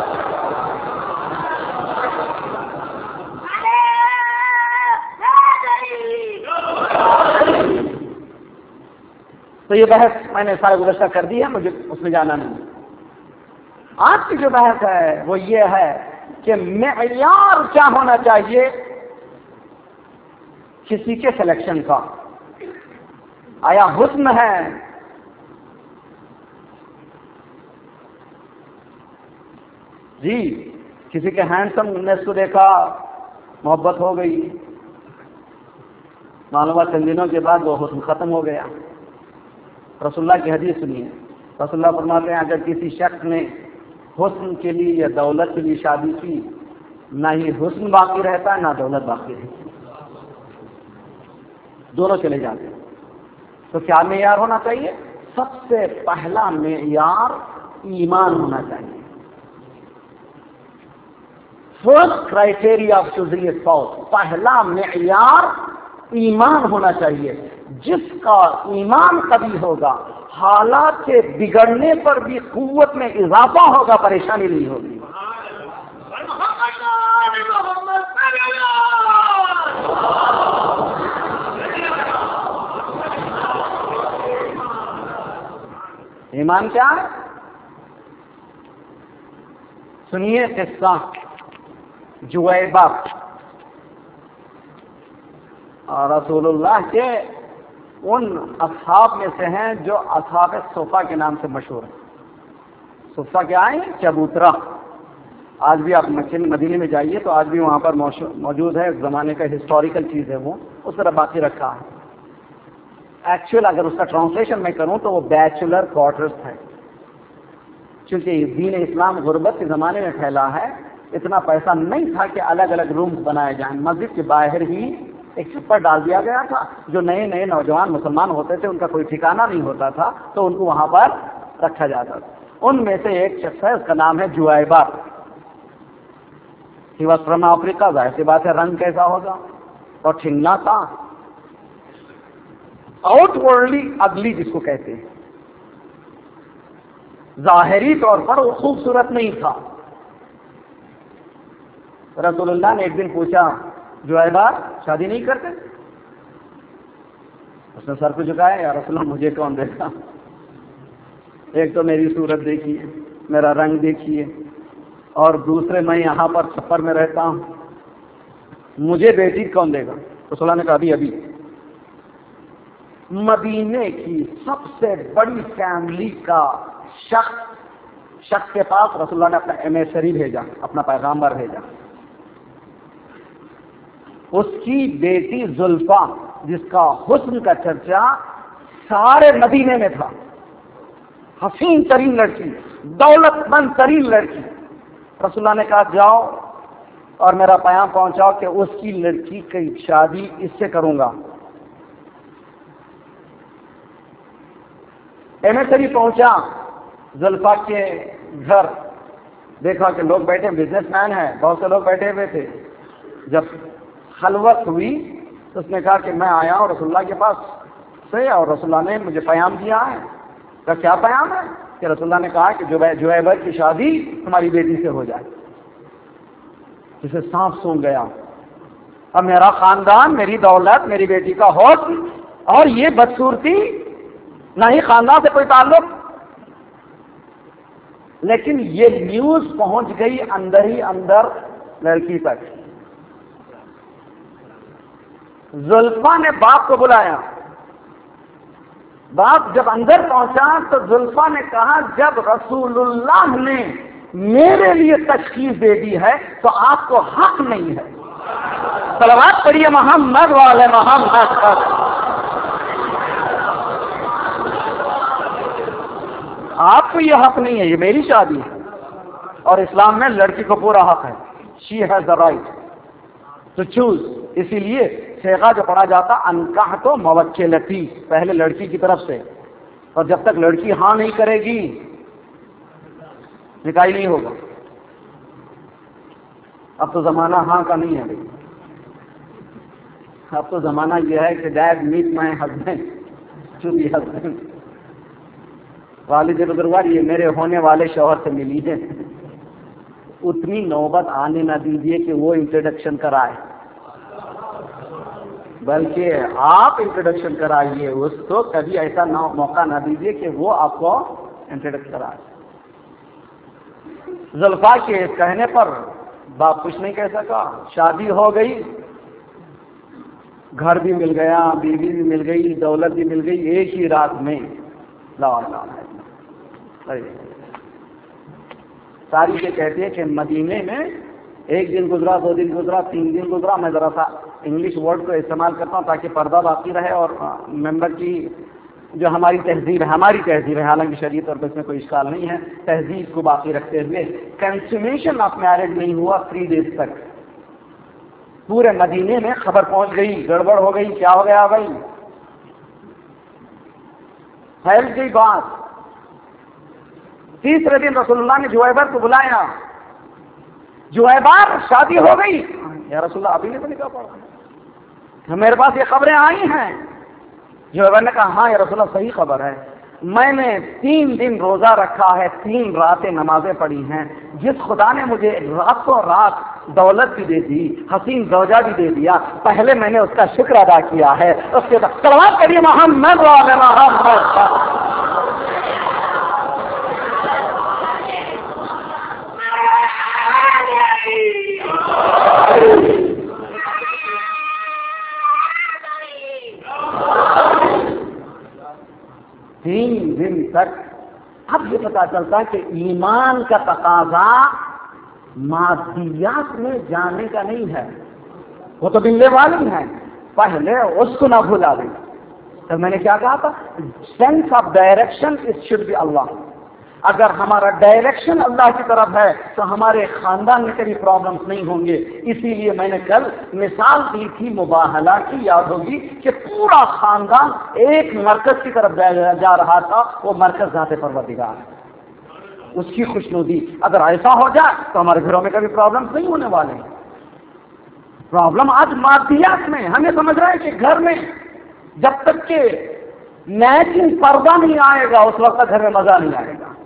تو یہ بحث میں نے سارے گزشتہ کر دی ہے, مجھے اس میں جانا نہیں. آج کی جو بحث ہے وہ یہ ہے کہ معیار کیا ہونا چاہیے کسی کے سلیکشن کا. آیا حسن ہے, جی کسی کے ہینڈسمنیس کو دیکھا محبت ہو گئی, معلومات چند دنوں کے بعد وہ حسن ختم ہو گیا. رسول اللہ کی حدیث سنیے, رسول اللہ فرماتے ہیں اگر کسی شخص نے حسن کے لیے یا دولت کے لیے شادی کی, نہ ہی حسن باقی رہتا ہے نہ دولت باقی رہتی, دونوں چلے جاتے ہیں. تو کیا معیار ہونا چاہیے؟ سب سے پہلا معیار ایمان ہونا چاہیے. First criteria of choosing a spouse, پہلا معیار ایمان ہونا چاہیے. جس کا ایمان کبھی ہوگا حالات کے بگڑنے پر بھی قوت میں اضافہ ہوگا, پریشانی نہیں ہوگی. ایمان کیا ہے؟ سنیے قصہ جویبہ, رسول اللہ کے ان اصحاب میں سے ہیں جو اصحاب صفا کے نام سے مشہور ہیں. صفا کیا ہے؟ چبوترا. آج بھی آپ مدینے میں جائیے تو آج بھی وہاں پر موجود ہے, زمانے کا ہسٹوریکل چیز ہے, وہ اس طرح باقی رکھا ہے. ایکچوئل اگر اس کا ٹرانسلیشن میں کروں تو وہ بیچلر کوارٹرز ہے, چونکہ دین اسلام غربت کے زمانے میں پھیلا ہے. اتنا پیسہ نہیں تھا کہ الگ الگ رومز بنائے جائیں. مسجد کے باہر ہی ایک چھپر ڈال دیا گیا تھا. جو نئے نئے نوجوان مسلمان ہوتے تھے ان کا کوئی ٹھکانہ نہیں ہوتا تھا تو ان کو وہاں پر رکھا جاتا تھا. ان میں سے ایک شخص ہے, اس کا نام ہے جویبہ. He was from Africa. ظاہر سی بات ہے رنگ کیسا ہوگا, اور ٹھنگنا تھا, آؤٹ ورڈلی اگلی جس کو کہتے ہیں. ظاہری طور پر وہ خوبصورت نہیں تھا. رسول اللہ نے ایک دن پوچھا, جویبہ شادی نہیں کرتے؟ اس نے سر کو جھکایا, یا رسول اللہ مجھے کون دیکھا, ایک تو میری صورت دیکھیے, میرا رنگ دیکھیے, اور دوسرے میں یہاں پر سفر میں رہتا ہوں, مجھے بیٹی کون دے گا؟ رسول اللہ نے کہا ابھی ابھی مدینے کی سب سے بڑی فیملی کا شخص شخص کے پاس رسول اللہ نے اپنا ایمیسری بھیجا, اپنا پیغامبر بھیجا. اس کی بیٹی زلفا, جس کا حسن کا چرچا سارے مدینے میں تھا, حسین ترین لڑکی, دولت مند ترین لڑکی. رسول اللہ نے کہا جاؤ اور میرا پیام پہنچاؤ کہ اس کی لڑکی کی شادی اس سے کروں گا. ایمیسری پہنچا زلفا کے گھر, دیکھا کہ لوگ بیٹھے, بزنس مین ہیں, بہت سے لوگ بیٹھے ہوئے تھے. جب خلوت ہوئی تو اس نے کہا کہ میں آیا ہوں رسول اللہ کے پاس سے, اور رسول اللہ نے مجھے پیام دیا ہے. کہا کیا پیام ہے؟ کہ رسول اللہ نے کہا کہ جویبہ کی شادی تمہاری بیٹی سے ہو جائے. جسے سانپ سونگ گیا, اب میرا خاندان, میری دولت, میری بیٹی کا حسن, اور یہ بدصورتی, نہ ہی خاندان سے کوئی تعلق. لیکن یہ نیوز پہنچ گئی اندر ہی اندر لڑکی تک. زلفا نے باپ کو بلایا. باپ جب اندر پہنچا تو زلفا نے کہا جب رسول اللہ نے میرے لیے تشخیص دے دی ہے تو آپ کو حق نہیں ہے. صلوات پڑھیے محمد والے محمد پر. آپ کو یہ حق نہیں ہے, یہ میری شادی ہے, اور اسلام میں لڑکی کو پورا حق ہے. She has the right to choose. اسی لیے صیغہ جو پڑھا جاتا انکاح تو موکلتی, پہلے لڑکی کی طرف سے, اور جب تک لڑکی ہاں نہیں کرے گی نکاح ہی نہیں ہوگا۔ اب تو زمانہ ہاں کا نہیں ہے بھائی، اب تو زمانہ یہ ہے کہ dad met my husband to be husband, والد بزرگوار یہ میرے ہونے والے شوہر سے ملی ہے۔ اتنی نوبت آنے نہ دیجیے کہ وہ انٹروڈکشن کرائے، بلکہ آپ انٹروڈکشن کرائیے اس کو، کبھی ایسا موقع نہ دیجیے کہ وہ آپ کو انٹروڈکٹ کرائے۔ زلفا کے کہنے پر باپ کچھ نہیں کہہ سکا، شادی ہو گئی، گھر بھی مل گیا، بیوی بھی مل گئی، دولت بھی مل گئی ایک ہی رات میں۔ لا لا ساری یہ کہتی ہے کہ مدینے میں ایک دن گزرا، دو دن گزرا، تین دن گزرا، میں ذرا سا انگلش ورڈ کو استعمال کرتا ہوں تاکہ پردہ باقی رہے اور ممبر کی جو ہماری تہذیب ہے، ہماری تہذیب ہے، حالانکہ شریعت اور اس میں کوئی اشکال نہیں ہے، تہذیب کو باقی رکھتے ہوئے کنسومیشن آف میرج نہیں ہوا تھری ڈیز تک۔ پورے مدینے میں خبر پہنچ گئی، گڑبڑ ہو گئی، کیا ہو گیا بھائی، پھیل گئی بات۔ تیسرے دن رسول اللہ نے جویبر کو بلایا، جویبر شادی ہو گئی؟ یا رسول اللہ ابھی نہیں تو نکاح پڑا، میرے پاس یہ خبریں آئی ہیں۔ جویبر نے کہا ہاں یا رسول اللہ صحیح خبر ہے، میں نے تین دن روزہ رکھا ہے، تین راتیں نمازیں پڑھی ہیں، جس خدا نے مجھے راتوں رات دولت بھی دے دی، حسین زوجہ بھی دے دیا، پہلے میں نے اس کا شکر ادا کیا ہے، اس کے بعد صلوات پڑھیے محمد وعلی محمد۔ تین دن تک اب یہ پتا چلتا ہے کہ ایمان کا تقاضا مادیات میں جانے کا نہیں ہے، وہ تو ملنے والی ہے، پہلے اس کو نہ بھلا دیں۔ تو میں نے کیا کہا تھا، sense of direction it should be اللہ۔ اگر ہمارا ڈائریکشن اللہ کی طرف ہے تو ہمارے خاندان میں کبھی پرابلمس نہیں ہوں گے۔ اسی لیے میں نے کل مثال دی تھی مباہلہ کی، یاد ہوگی کہ پورا خاندان ایک مرکز کی طرف جا رہا تھا، وہ مرکز ذات پروردگار ہے، اس کی خوشنودی۔ اگر ایسا ہو جائے تو ہمارے گھروں میں کبھی پرابلمس نہیں ہونے والے ہیں۔ پرابلم آج مادیات میں، ہمیں سمجھ رہے ہیں کہ گھر میں جب تک کہ میچنگ پردہ نہیں آئے گا اس وقت گھر میں مزہ نہیں آئے گا۔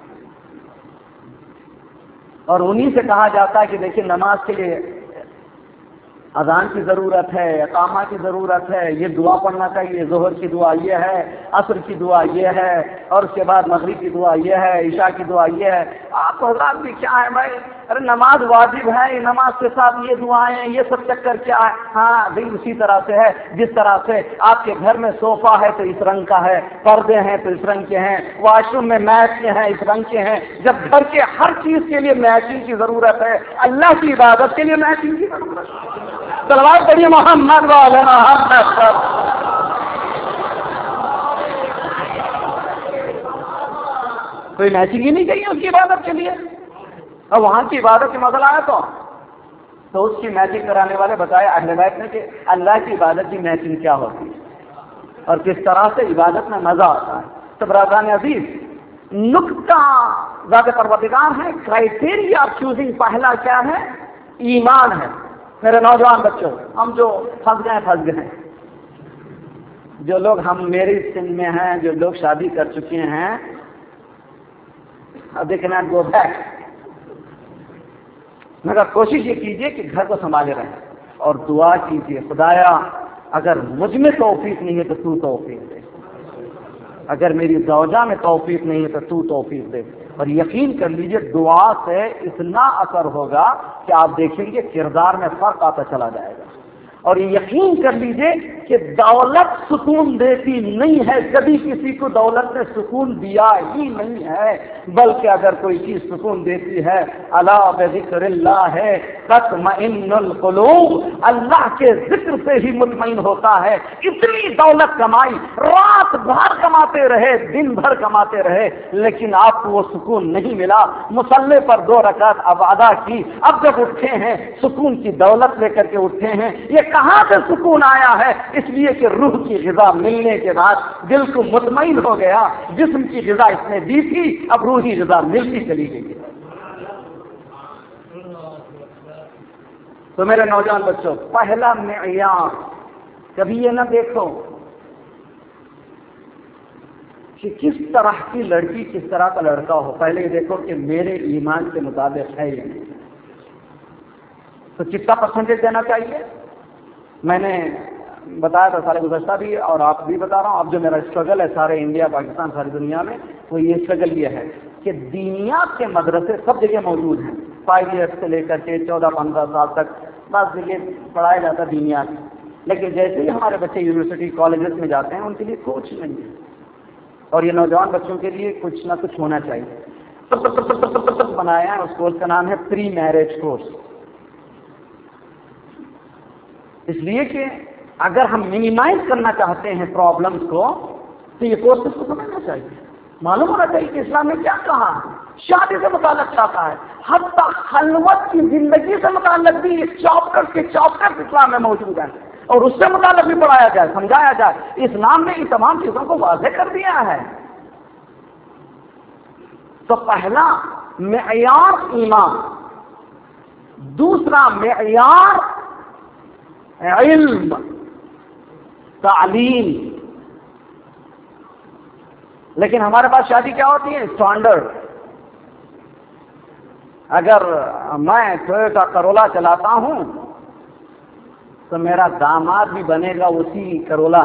اور انہی سے کہا جاتا ہے کہ دیکھیں نماز کے لیے اذان کی ضرورت ہے، اقامہ کی ضرورت ہے، یہ دعا پڑھنا چاہیے، ظہر کی دعا یہ ہے، عصر کی دعا یہ ہے، اور اس کے بعد مغرب کی دعا یہ ہے، عشاء کی دعا یہ ہے۔ آپ حضرات بھی کیا ہے بھائی، ارے نماز واجب ہے، نماز کے ساتھ یہ دعائیں، یہ سب چکر کیا ہے؟ ہاں بھی اسی طرح سے ہے جس طرح سے آپ کے گھر میں صوفہ ہے تو اس رنگ کا ہے، پردے ہیں تو اس رنگ کے ہیں، واش روم میں میچ کے ہیں اس رنگ کے ہیں۔ جب گھر کے ہر چیز کے لیے میچنگ کی ضرورت ہے، اللہ کی عبادت کے لیے میچنگ کی ضرورت ہے۔ صلوات پڑھیے محمد وعلی محمد۔ کوئی میچنگ ہی نہیں چاہیے اس کی عبادت کے لیے، اور وہاں کی عبادت کا مسئلہ ہے تو تو اس کی میچنگ کرانے والے بتایا اہل بیت نے کہ اللہ کی عبادت کی میچنگ کیا ہوتی ہے اور کس طرح سے عبادت میں مزہ آتا ہے۔ تو برادران عزیز، نقطہ ذات پروردگار ہے، کرائٹیریا آف چوزنگ پہلا کیا ہے؟ ایمان ہے۔ میرے نوجوان بچوں، ہم جو پھنس گئے پھنس گئے جو لوگ ہم میری سن میں ہیں، جو لوگ شادی کر چکے ہیں، اب دیکھنا گو بیک، مگر کوشش یہ کیجئے کہ گھر کو سنبھالے رہیں اور دعا کیجئے، خدایا اگر مجھ میں توفیق نہیں ہے تو تو توفیق دے، اگر میری زوجہ میں توفیق نہیں ہے تو تو توفیق دے۔ اور یقین کر لیجئے دعا سے اتنا اثر ہوگا کہ آپ دیکھیں گے کردار میں فرق آتا چلا جائے گا۔ اور یہ یقین کر لیجئے کہ دولت سکون دیتی نہیں ہے، کبھی کسی کو دولت نے سکون دیا ہی نہیں ہے، بلکہ اگر کوئی چیز سکون دیتی ہے الا بذکر اللہ ہے، तत्मइन्नुल क़ुलूब, अल्लाह के जिक्र से ही मुतमईन होता है। इतनी दौलत कमाई, रात भर कमाते रहे, दिन भर कमाते रहे, लेकिन आपको वो सुकून नहीं मिला। मुसल्ले पर दो रकात अब अदा की, अब जब उठे हैं सुकून की दौलत लेकर के उठे हैं। ये कहाँ से सुकून आया है? इसलिए कि रूह की ग़िज़ा मिलने के बाद दिल को मुतमईन हो गया। जिस्म की ग़िज़ा इसने दी थी, अब रूही ग़िज़ा मिलती चली गई। तो मेरे नौजवान बच्चों, पहला मेयार, कभी ये ना देखो कि किस तरह की लड़की किस तरह का लड़का हो, पहले ये देखो कि मेरे ईमान के मुताबिक है या नहीं। तो कितना परसेंटेज देना चाहिए? मैंने बताया था सारे गुज़श्ता भी, और आप भी बता रहा हूँ। अब जो मेरा स्ट्रगल है सारे इंडिया, पाकिस्तान, सारी दुनिया में, वो ये स्ट्रगल ये है कि दीनियात के मदरसे सब जगह मौजूद हैं। फाइव ईयर्स से लेकर के चौदह पंद्रह साल तक बस जगह पढ़ाया जाता है दीनियात, लेकिन जैसे ही हमारे बच्चे यूनिवर्सिटी कॉलेजेस में जाते हैं उनके लिए कुछ नहीं है। और ये नौजवान बच्चों के लिए कुछ ना कुछ होना चाहिए। बनाया है, उस कोर्स का नाम है प्री मैरिज कोर्स। इसलिए कि अगर हम मिनिमाइज करना चाहते हैं प्रॉब्लम्स को, तो ये कोर्स को समझना चाहिए, मालूम होना चाहिए कि इस्लाम में क्या कहा है। शादी से मुताल्लिक़ चाहता है, हत्ता खलवत की जिंदगी से मुताल्लिक़ भी चैप्टर के चैप्टर इस्लाम में मौजूद है, और उससे मुताल्लिक़ भी पढ़ाया जाए, समझाया जाए। इस्लाम ने इन तमाम चीजों को वाज़ेह कर दिया है। तो पहला मेयार ईमान, दूसरा मेयार इल्म, तालीम। लेकिन हमारे पास शादी क्या होती है? स्टैंडर्ड। अगर मैं टोयोटा करोला चलाता हूं तो मेरा दामाद भी बनेगा उसी करोला।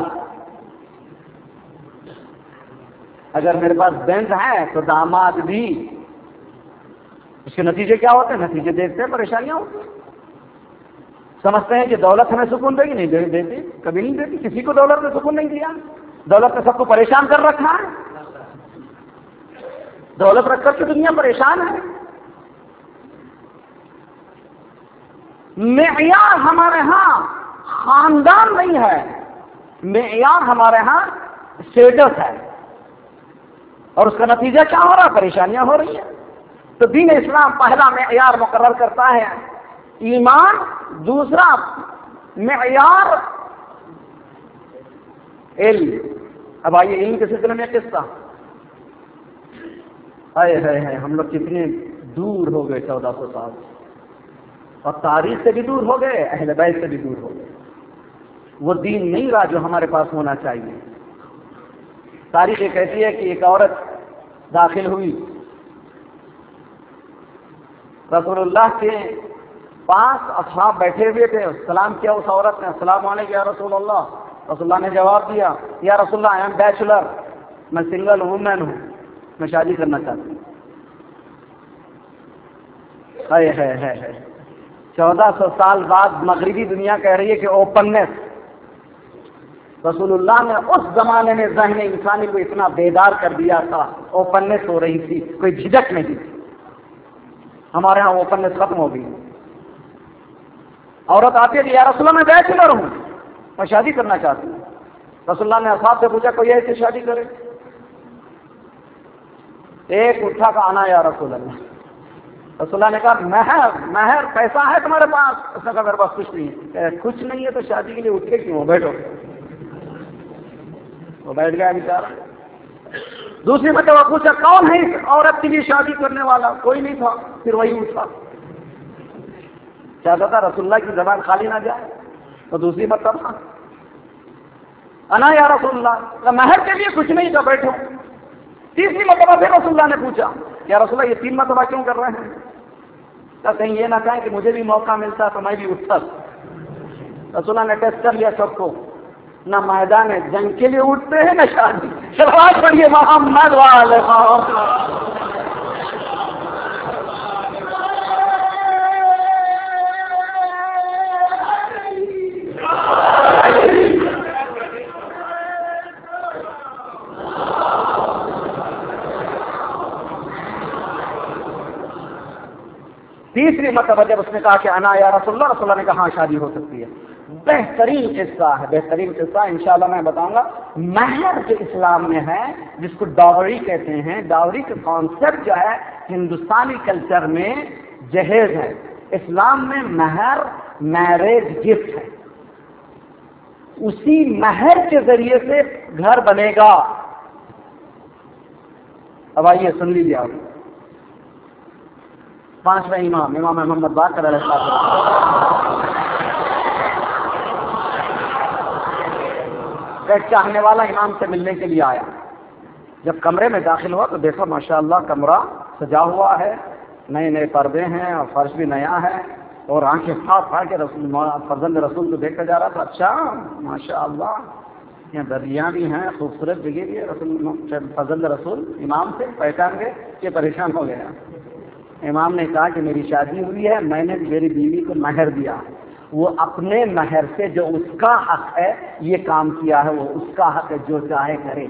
अगर मेरे पास बेंज है तो दामाद भी। इसके नतीजे क्या होते हैं? नतीजे देखते हैं, परेशानियां होती हैं। समझते हैं कि दौलत हमें सुकून देगी, नहीं दे, देती, कभी नहीं देती। किसी को दौलत ने सुकून नहीं दिया। दौलत ने सबको परेशान कर रखा है। दौलत रख कर के दुनिया परेशान है। मेयार हमारे यहां खानदान नहीं है, मेयार हमारे यहां स्टेटस है, और उसका नतीजा क्या हो रहा है? परेशानियां हो रही है। तो दीन इस्लाम पहला मेयार मुकर्रर करता है ईमान, दूसरा मेयार इल्म। अब आइए इल्म के सिलसिले में किस्सा। हाय हाय हाय, हम लोग कितने दूर हो गए चौदह सौ साल, और तारीख से भी दूर हो गए, अहले बैत से भी दूर हो गए। वो दीन नहीं रहा जो हमारे पास होना चाहिए। तारीख ये कहती है कि एक औरत दाखिल हुई रसूलुल्लाह के पास, असहाब बैठे हुए थे। सलाम किया उस औरत ने, अस्सलाम वालेकुम या रसूलुल्लाह। रसूलुल्लाह ने जवाब दिया, या रसूलुल्लाह आई एम बैचलर, मैं सिंगल वुमेन हूँ, मैं शादी करना चाहती हूँ। है है है है चौदह सौ साल बाद मगरिबी दुनिया कह रही है कि ओपननेस। रसूलुल्लाह ने उस जमाने में ज़हन इंसानी को इतना बेदार कर दिया था, ओपननेस हो रही थी, कोई झिझक नहीं थी। हमारे यहाँ ओपननेस खत्म हो गई। औरत आती है, या रसूलुल्लाह मैं बैचलर हूँ, मैं शादी करना चाहती हूँ। रसूलुल्लाह ने असहाब से पूछा, कोई ऐसी शादी करे? एक उठा का आना या रसूलुल्लाह। रसूलुल्लाह ने कहा, महर महर पैसा है तुम्हारे पास? उसने कहा मेरे पास कुछ नहीं है। कुछ नहीं है तो शादी के लिए उठे क्यों? बैठो। वो बैठ गया बेचारा। दूसरी मरतबा पूछा, कौन है इस औरत के लिए शादी करने वाला? कोई नहीं था। फिर वही उठा, चाहता था रसूलुल्लाह की जबान खाली ना जाए। तो दूसरी मरतबा, अना या रसूलुल्लाह, महर के लिए कुछ नहीं था, बैठो। तीसरी मरतबा फिर रसूलुल्लाह ने पूछा, या रसूलुल्लाह ये तीन मरतबा क्यों कर रहे हैं? तो कहीं ये ना कहें कि मुझे भी मौका मिलता तो मैं भी उठता। रसूलुल्लाह ने टेस्ट कर लिया सबको, ना मैदान जंग के लिए उठते हैं ना शादी। सलावत पढ़िए मोहम्मद वाले। تیسری مرتبہ جب اس نے کہا کہ انا یا رسول اللہ، رسول اللہ نے کہا ہاں شادی ہو سکتی ہے۔ بہترین قصہ ہے، بہترین قصہ انشاءاللہ میں بتاؤں گا۔ مہر جو اسلام میں ہے، جس کو ڈاوری کہتے ہیں، ڈاوری کا کانسیپٹ جو ہے ہندوستانی کلچر میں جہیز ہے، اسلام میں مہر میرج گفٹ ہے۔ اسی مہر کے ذریعے سے گھر بنے گا۔ اب آئیے سن لیجیے آپ، پانچویں امام امام محمد باقر علیہ السلام، ایک چاہنے والا امام سے ملنے کے لیے آیا۔ جب کمرے میں داخل ہوا تو دیکھا ماشاءاللہ کمرہ سجا ہوا ہے، نئے نئے پردے ہیں اور فرش بھی نیا ہے، اور آنکھیں پھاڑ پھاڑ کے رسول فرزند رسول کو دیکھتا جا رہا تھا۔ اچھا ماشاءاللہ یہاں دریا بھی ہیں، خوبصورت جگہ بھی ہے۔ رسول فرزند رسول امام سے پہچان گئے کہ پریشان ہو گیا۔ امام نے کہا کہ میری شادی ہوئی ہے، میں نے میری بیوی کو مہر دیا، وہ اپنے مہر سے جو اس کا حق ہے یہ کام کیا ہے، وہ اس کا حق ہے، جو چاہے کرے۔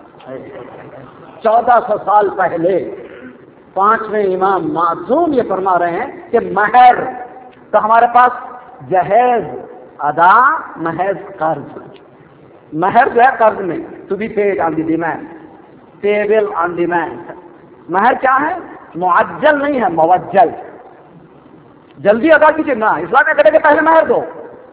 چودہ سو سال پہلے پانچویں امام معصوم یہ فرما رہے ہیں کہ مہر تو ہمارے پاس جہیز ادا، محض قرض۔ مہر جو ہے قرض میں، to be paid on the demand, payable on demand. مہر کیا ہے؟ معجل نہیں ہے، موجل، جلدی ادا کیجیے نا۔ اسلام میں کہتے کہ پہلے مہر دو۔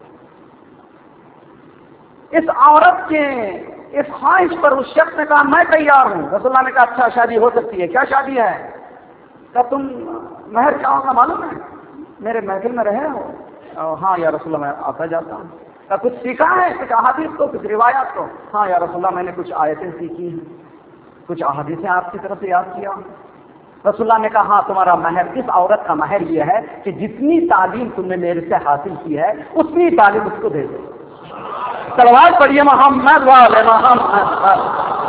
اس عورت کے اس خواہش پر اس شخص نے کہا میں تیار ہوں۔ رسول اللہ نے کہا اچھا شادی ہو سکتی ہے، کیا شادی ہے؟ کہا تم مہر کیا ہوگا معلوم ہے؟ میرے محفل میں رہے ہو؟ ہاں یا رسول اللہ میں آتا جاتا ہوں۔ کہا کچھ سیکھا ہے؟ کچھ احادیث کو، کچھ روایات کو؟ ہاں یا رسول اللہ میں نے کچھ آیتیں سیکھی ہیں، کچھ احادیثیں آپ کی طرف سے یاد کیا۔ رسول اللہ نے کہا ہاں تمہارا مہر، اس عورت کا مہر یہ ہے کہ جتنی تعلیم تم نے میرے سے حاصل کی ہے اتنی تعلیم اس کو دے دو۔ تلوار پڑھیے محمد والے محمد۔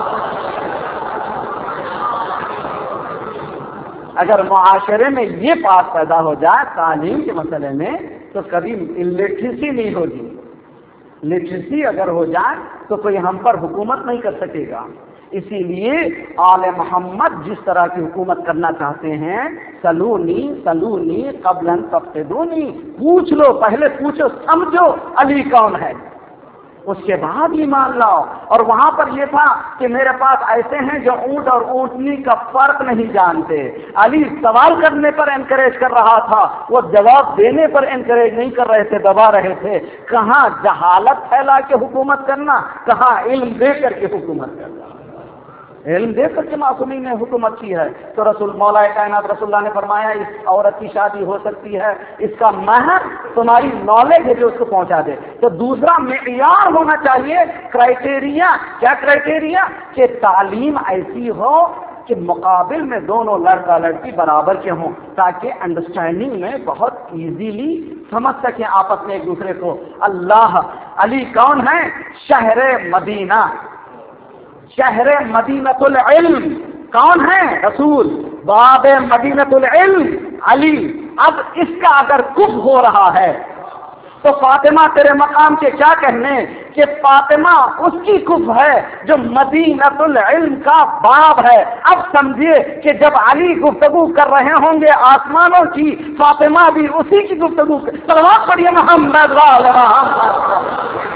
اگر معاشرے میں یہ بات پیدا ہو جائے تعلیم کے مسئلے میں تو کبھی لٹریسی نہیں ہوگی۔ لٹریسی اگر ہو جائے تو کوئی ہم پر حکومت نہیں کر سکے گا۔ اسی لیے آل محمد جس طرح کی حکومت کرنا چاہتے ہیں، سلونی سلونی قبل ان تفتدونی، پوچھ لو، پہلے پوچھو، سمجھو علی کون ہے، اس کے بعد ایمان لاؤ۔ اور وہاں پر یہ تھا کہ میرے پاس ایسے ہیں جو اونٹ اور اونٹنی کا فرق نہیں جانتے۔ علی سوال کرنے پر انکریج کر رہا تھا، وہ جواب دینے پر انکریج نہیں کر رہے تھے، دبا رہے تھے۔ کہاں جہالت پھیلا کے حکومت کرنا، کہاں علم دے کر کے حکومت کرنا۔ علم دے کر کے معصومین نے حکومت کی ہے۔ تو رسول مولا کائنات رسول اللہ نے فرمایا اس عورت کی شادی ہو سکتی ہے، اس کا مہر تمہاری نالج ہے جو اس کو پہنچا دے۔ تو دوسرا معیار ہونا چاہیے، کرائٹیریا، کیا کرائٹیریا؟ کہ تعلیم ایسی ہو کہ مقابل میں دونوں لڑکا لڑکی برابر کے ہوں، تاکہ انڈرسٹینڈنگ میں بہت ایزیلی سمجھ سکیں آپس میں ایک دوسرے کو۔ اللہ علی کون ہے؟ شہر مدینہ، شہر مدینۃ العلم۔ کون ہے؟ رسول، باب مدینۃ العلم علی۔ اب اس کا اگر کف ہو رہا ہے تو فاطمہ تیرے مقام کے کیا کہنے کہ فاطمہ اس کی کف ہے جو مدینۃ العلم کا باب ہے۔ اب سمجھیے کہ جب علی گفتگو کر رہے ہوں گے آسمانوں کی، فاطمہ بھی اسی کی گفتگو کر۔ صلوات پڑھیے محمد وعلی محمد۔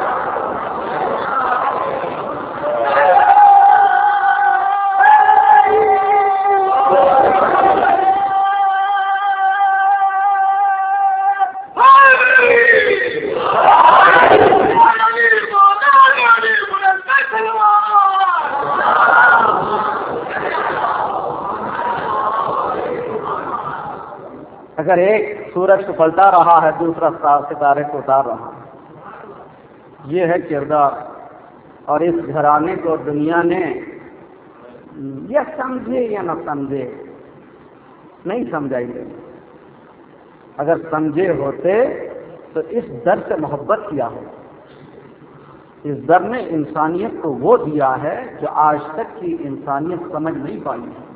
اگر ایک سورج کو پلٹا رہا ہے دوسرا ستارے کو اتار رہا ہے، یہ ہے کردار۔ اور اس گھرانے کو دنیا نے یا سمجھے یا نہ سمجھے نہیں سمجھائی گئی۔ اگر سمجھے ہوتے تو اس در سے محبت کیا ہو۔ اس در نے انسانیت کو وہ دیا ہے جو آج تک کی انسانیت سمجھ نہیں پائی ہے۔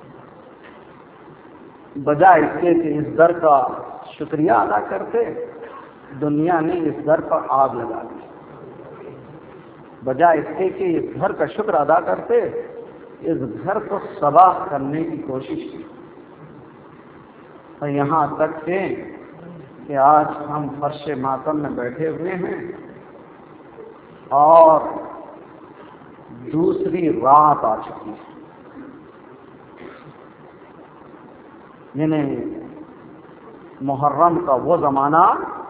بجائے اس کے کہ اس در کا شکریہ ادا کرتے، دنیا نے اس در پر آگ لگا دی۔ بجائے اس کے کہ اس گھر کا شکر ادا کرتے، اس گھر کو تباہ کرنے کی کوشش کی۔ اور یہاں تک کہ کہ آج ہم فرش ماتم میں بیٹھے ہوئے ہیں اور دوسری رات آ چکی ہے. یعنی محرم کا وہ زمانہ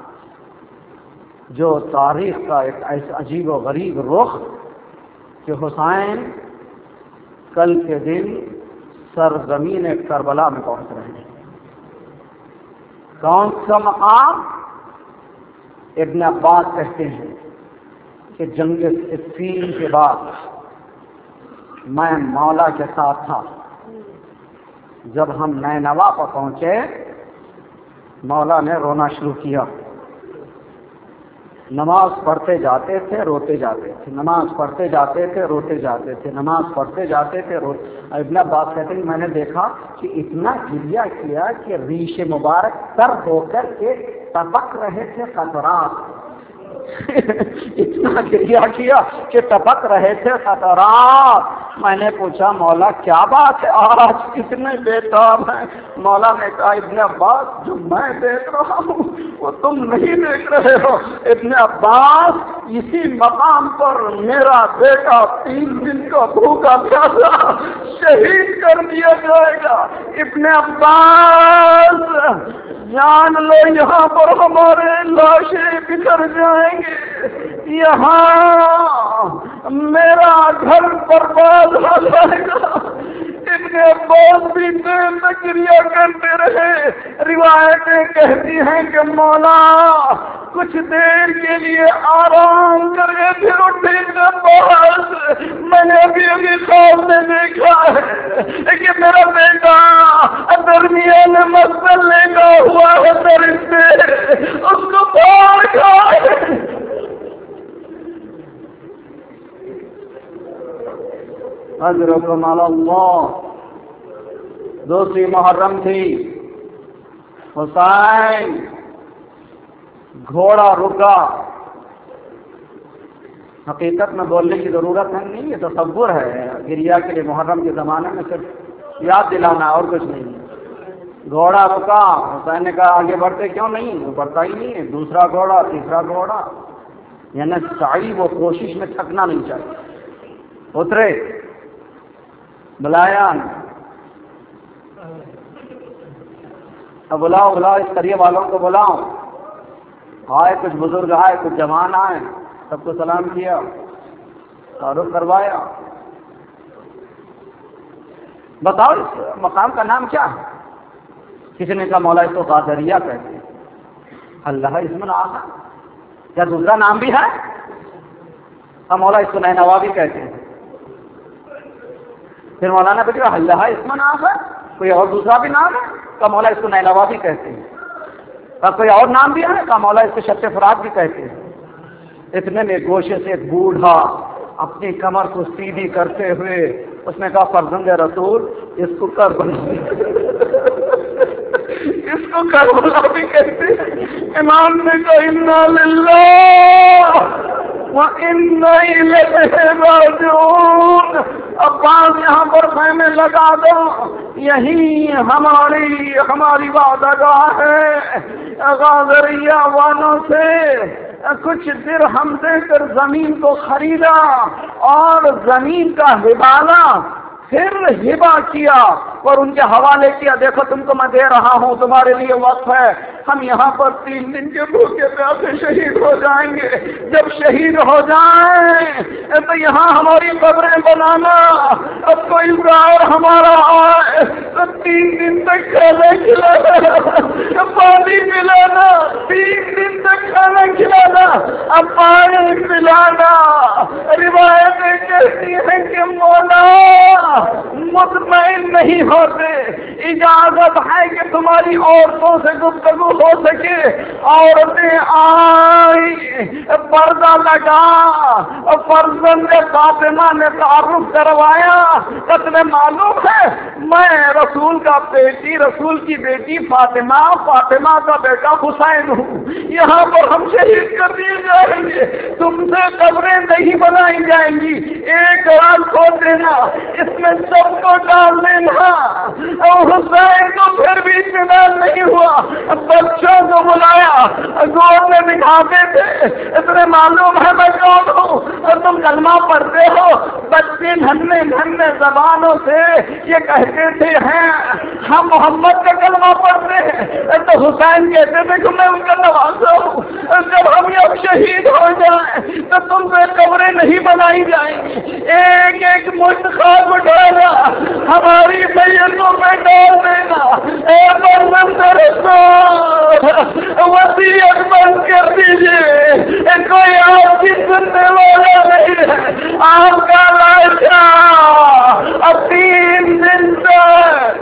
جو تاریخ کا ایک ایسا عجیب و غریب رخ کہ حسین کل کے دن سرزمین کربلا میں پہنچ رہے ہیں. کون سا مقام؟ ابن عباس کہتے ہیں کہ جنگ صفین کے بعد میں مولا کے ساتھ تھا. جب ہم نینوا پر پہنچے مولا نے رونا شروع کیا. نماز پڑھتے جاتے تھے روتے جاتے تھے، نماز پڑھتے جاتے تھے روتے جاتے تھے، نماز پڑھتے جاتے تھے روتے. ابن عباس کہتے ہیں میں نے دیکھا کہ اتنا گریہ کیا کہ ریش مبارک تر ہو کر کے ٹپک رہے تھے قطرات. اتنا گریہ کیا کہ ٹپک رہے تھے قطرات. میں نے پوچھا مولا کیا بات ہے آج کتنے بےتاب ہیں؟ مولا نے کہا ابن عباس جو میں دیکھ رہا ہوں وہ تم نہیں دیکھ رہے ہو. ابن عباس اسی مقام پر میرا بیٹا تین دن کا بھوکا پیاسا شہید کر دیا جائے گا. ابن عباس جان لو یہاں پر ہمارے لاشیں بکھر جائیں گے، یہاں میرا گھر برباد ہو جائے گا. ابن عباس بھی دیر تک گریہ کرتے رہے. روایتیں کہتی ہیں کہ مولا کچھ دیر کے لیے آرام کر کے پھر اٹھے کے بعد میں نے ابھی ابھی خواب میں دیکھا ہے کہ میرا بیٹا درمیان مسجد لگا ہوا ہے درستے اس کو پار کھائے. حضرکم اللہ. دوسری محرم تھی. حسین گھوڑا رکا. حقیقت میں بولنے کی ضرورت ہے نہیں، یہ تصور ہے گریہ کے لیے. محرم کے زمانے میں صرف یاد دلانا اور کچھ نہیں. گھوڑا رکا. حسین نے کہا آگے بڑھتے کیوں نہیں؟ وہ بڑھتا ہی نہیں ہے. دوسرا گھوڑا، تیسرا گھوڑا. یعنی سعی وہ کوشش میں تھکنا نہیں چاہیے. اترے، بلایا، اب بلاؤ بلاؤ اس قریے والوں کو بلاؤ. آئے کچھ بزرگ آئے، کچھ جوان آئے، سب کو سلام کیا، تعارف کروایا. بتاؤ اس مقام کا نام کیا ہے؟ کسی نے کہا مولا اس کو قادریہ کہتے ہیں. اللہ اس میں نام ہے یا دوسرا نام بھی ہے؟ اب مولا اس کو نینوا بھی کہتے ہیں. پھر مولانا پوچھا اللہ اس میں نام ہے، کوئی اور دوسرا بھی نام ہے؟ کا مولا اس کو نینوا بھی کہتے ہیں. اور کوئی اور نام بھی ہے؟ کا مولا اس کو شب فرات بھی کہتے ہیں. اتنے میں گوشے سے ایک بوڑھا اپنی کمر کو سیدھی کرتے ہوئے اس نے کہا فرزند رسول اس کو کربلا اس کو کربلا بھی کہتے ہیں. امام نے کہا انا للہ وَإِنَّا إِلَيْهِ رَاجِعُونَ. عباس یہاں پر خیمے لگا دو، یہی ہماری ہماری وعدہ گاہ ہے. غازریہ والوں سے کچھ درہم دے کر زمین کو خریدا اور زمین کا حوالہ پھر ہبا کیا اور ان کے حوالے کیا. دیکھو تم کو میں دے رہا ہوں، تمہارے لیے وقف ہے. ہم یہاں پر تین دن کے بھوکے پیاسے شہید ہو جائیں گے. جب شہید ہو جائیں تو یہاں ہماری قبریں بنانا. اب کوئی گار ہمارا آئے تو تین دن تک کھانا کھلانا، پانی پلانا، تین دن تک کھانا کھلانا، اب پانی پلانا. روایتیں کہتی ہیں کہ مولا مطمئن نہیں ہوتے. اجازت ہے کہ تمہاری عورتوں سے گفتگو ہو سکے. عورتیں آئی، پردہ لگا، فرزند فاطمہ نے تعارف کروایا. تمہیں معلوم ہے میں رسول کا بیٹی، رسول کی بیٹی فاطمہ، فاطمہ کا بیٹا حسین ہوں. یہاں پر ہم شہید کر دیے جائیں گے. تم سے قبریں نہیں नहीं बनाई जाएंगी। एक रात खोल देना, इसमें सबको डाल देना। और हुसैन को फिर भी इत्मीनान नहीं हुआ, बच्चों को बुलाया, गोद में दिखाते थे, इतने मालूम है मैं कौन हूँ और तुम कलमा पढ़ते हो। बच्चे नन्हे नन्हे जबानों से ये कहते थे हैं हम मोहम्मद का कलमा पढ़ते हैं। तो हुसैन कहते थे कि मैं उनका नवाजा हूँ, जब हम अब शहीद हो जाए तो तुमसे कब्रें नहीं बनाई जाएंगी। एक एक मुश्त खाक उठाना, हमारी मैयतों में डाल देना। ए वसीयत बंद कर दीजिए, कोई आपकी सुनने वाला नहीं है। आपका लाशा अब तीन दिन तक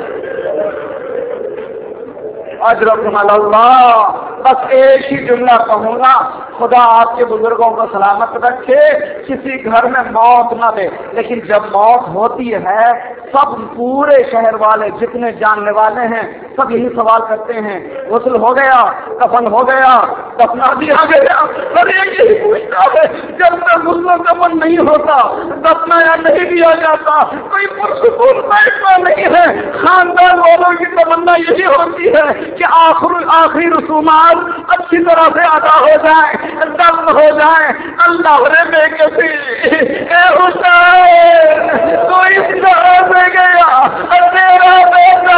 अजरकुम अल्लाह। बस एक ही जुमला कहूँगा, खुदा आपके बुजुर्गों को सलामत रखे, किसी घर में मौत न दे। लेकिन जब मौत होती है सब पूरे शहर वाले जितने जानने वाले हैं सब यही सवाल करते हैं, गुस्ल हो गया, कफन हो गया, दफना दिया गया। पर यही पूछता है जब तक गुस्ल कफन नहीं होता, दफनाया नहीं दिया जाता, कोई पुरसुकून बैठना नहीं है। खानदान वालों की तमन्ना यही होती है कि आखिर आखिरी रसूमात अच्छी तरह से अदा हो जाए, दफ्न हो जाए। अल्लाह रे बेकसी ए हुसैन तो इस तरह से गया तेरा बेटा।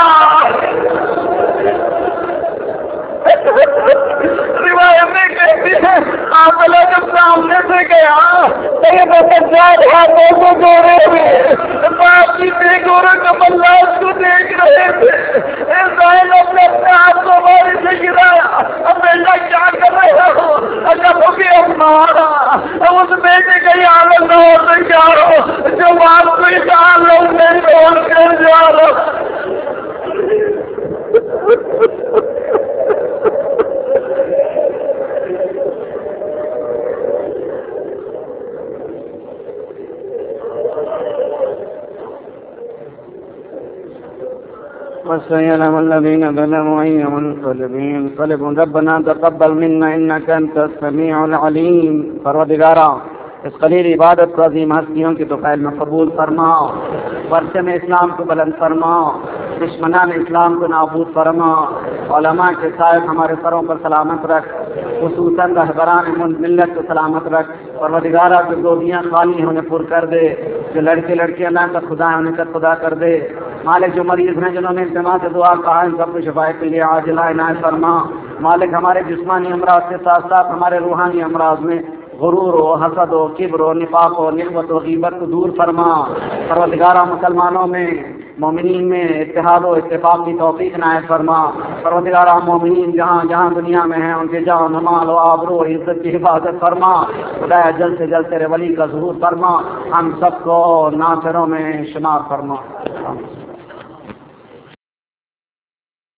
रिवायतें कहती है काफिला जब सामने से गया तो ये बच्चे हाथों को जोड़े हुए बाप की बेगोरे कमल लाश को देख रहे थे। साहिल अपने अपने हाथ को बारी से गिराया, अब बेटा क्या कर रहे हो? अच्छा वो भी अब मारा, अब उस बेटे का ही आलम न हो तो क्या हो जो बाप को इस आलम में छोड़ कर जा रहा। وسيعلم الذين ظلموا أي منقلب ينقلبون ربنا تقبل منا إنك أنت السميع العليم. پروردگارا اس قلیل عبادت کو عظیم ہستیوں کی توفیل میں قبول فرما، پرچم اسلام کو بلند فرما، دشمنان اسلام کو نابود فرما، علماء کے سائے ہمارے سروں پر سلامت رکھ، خصوصاً رہبران ملت کو سلامت رکھ. پروردگارا جو گودیاں خالی ہونے پر کر دے، جو لڑکے لڑکیاں نہ کر خدا ہونے کر خدا کر دے. مالک جو مریض ہیں جنہوں نے اجتماع سے دعا کہا ان سب کو شفا کے لیے عاجلہ عنایت فرما. مالک ہمارے جسمانی امراض کے ساتھ ساتھ ہمارے روحانی امراض میں غرور و حسد و کبر و نفاق و نعمت و غیبت کو دور فرما. پروردگارا مسلمانوں میں مومنین میں اتحاد و اتفاق کی توفیق عنایت فرما. پروردگارا مومنین جہاں جہاں دنیا میں ہیں ان کے جان و مال و آبرو و عزت کی حفاظت فرما. خدا جلد سے جلد تیرے ولی کا ظہور فرما، ہم سب کو ناصروں میں شمار فرما.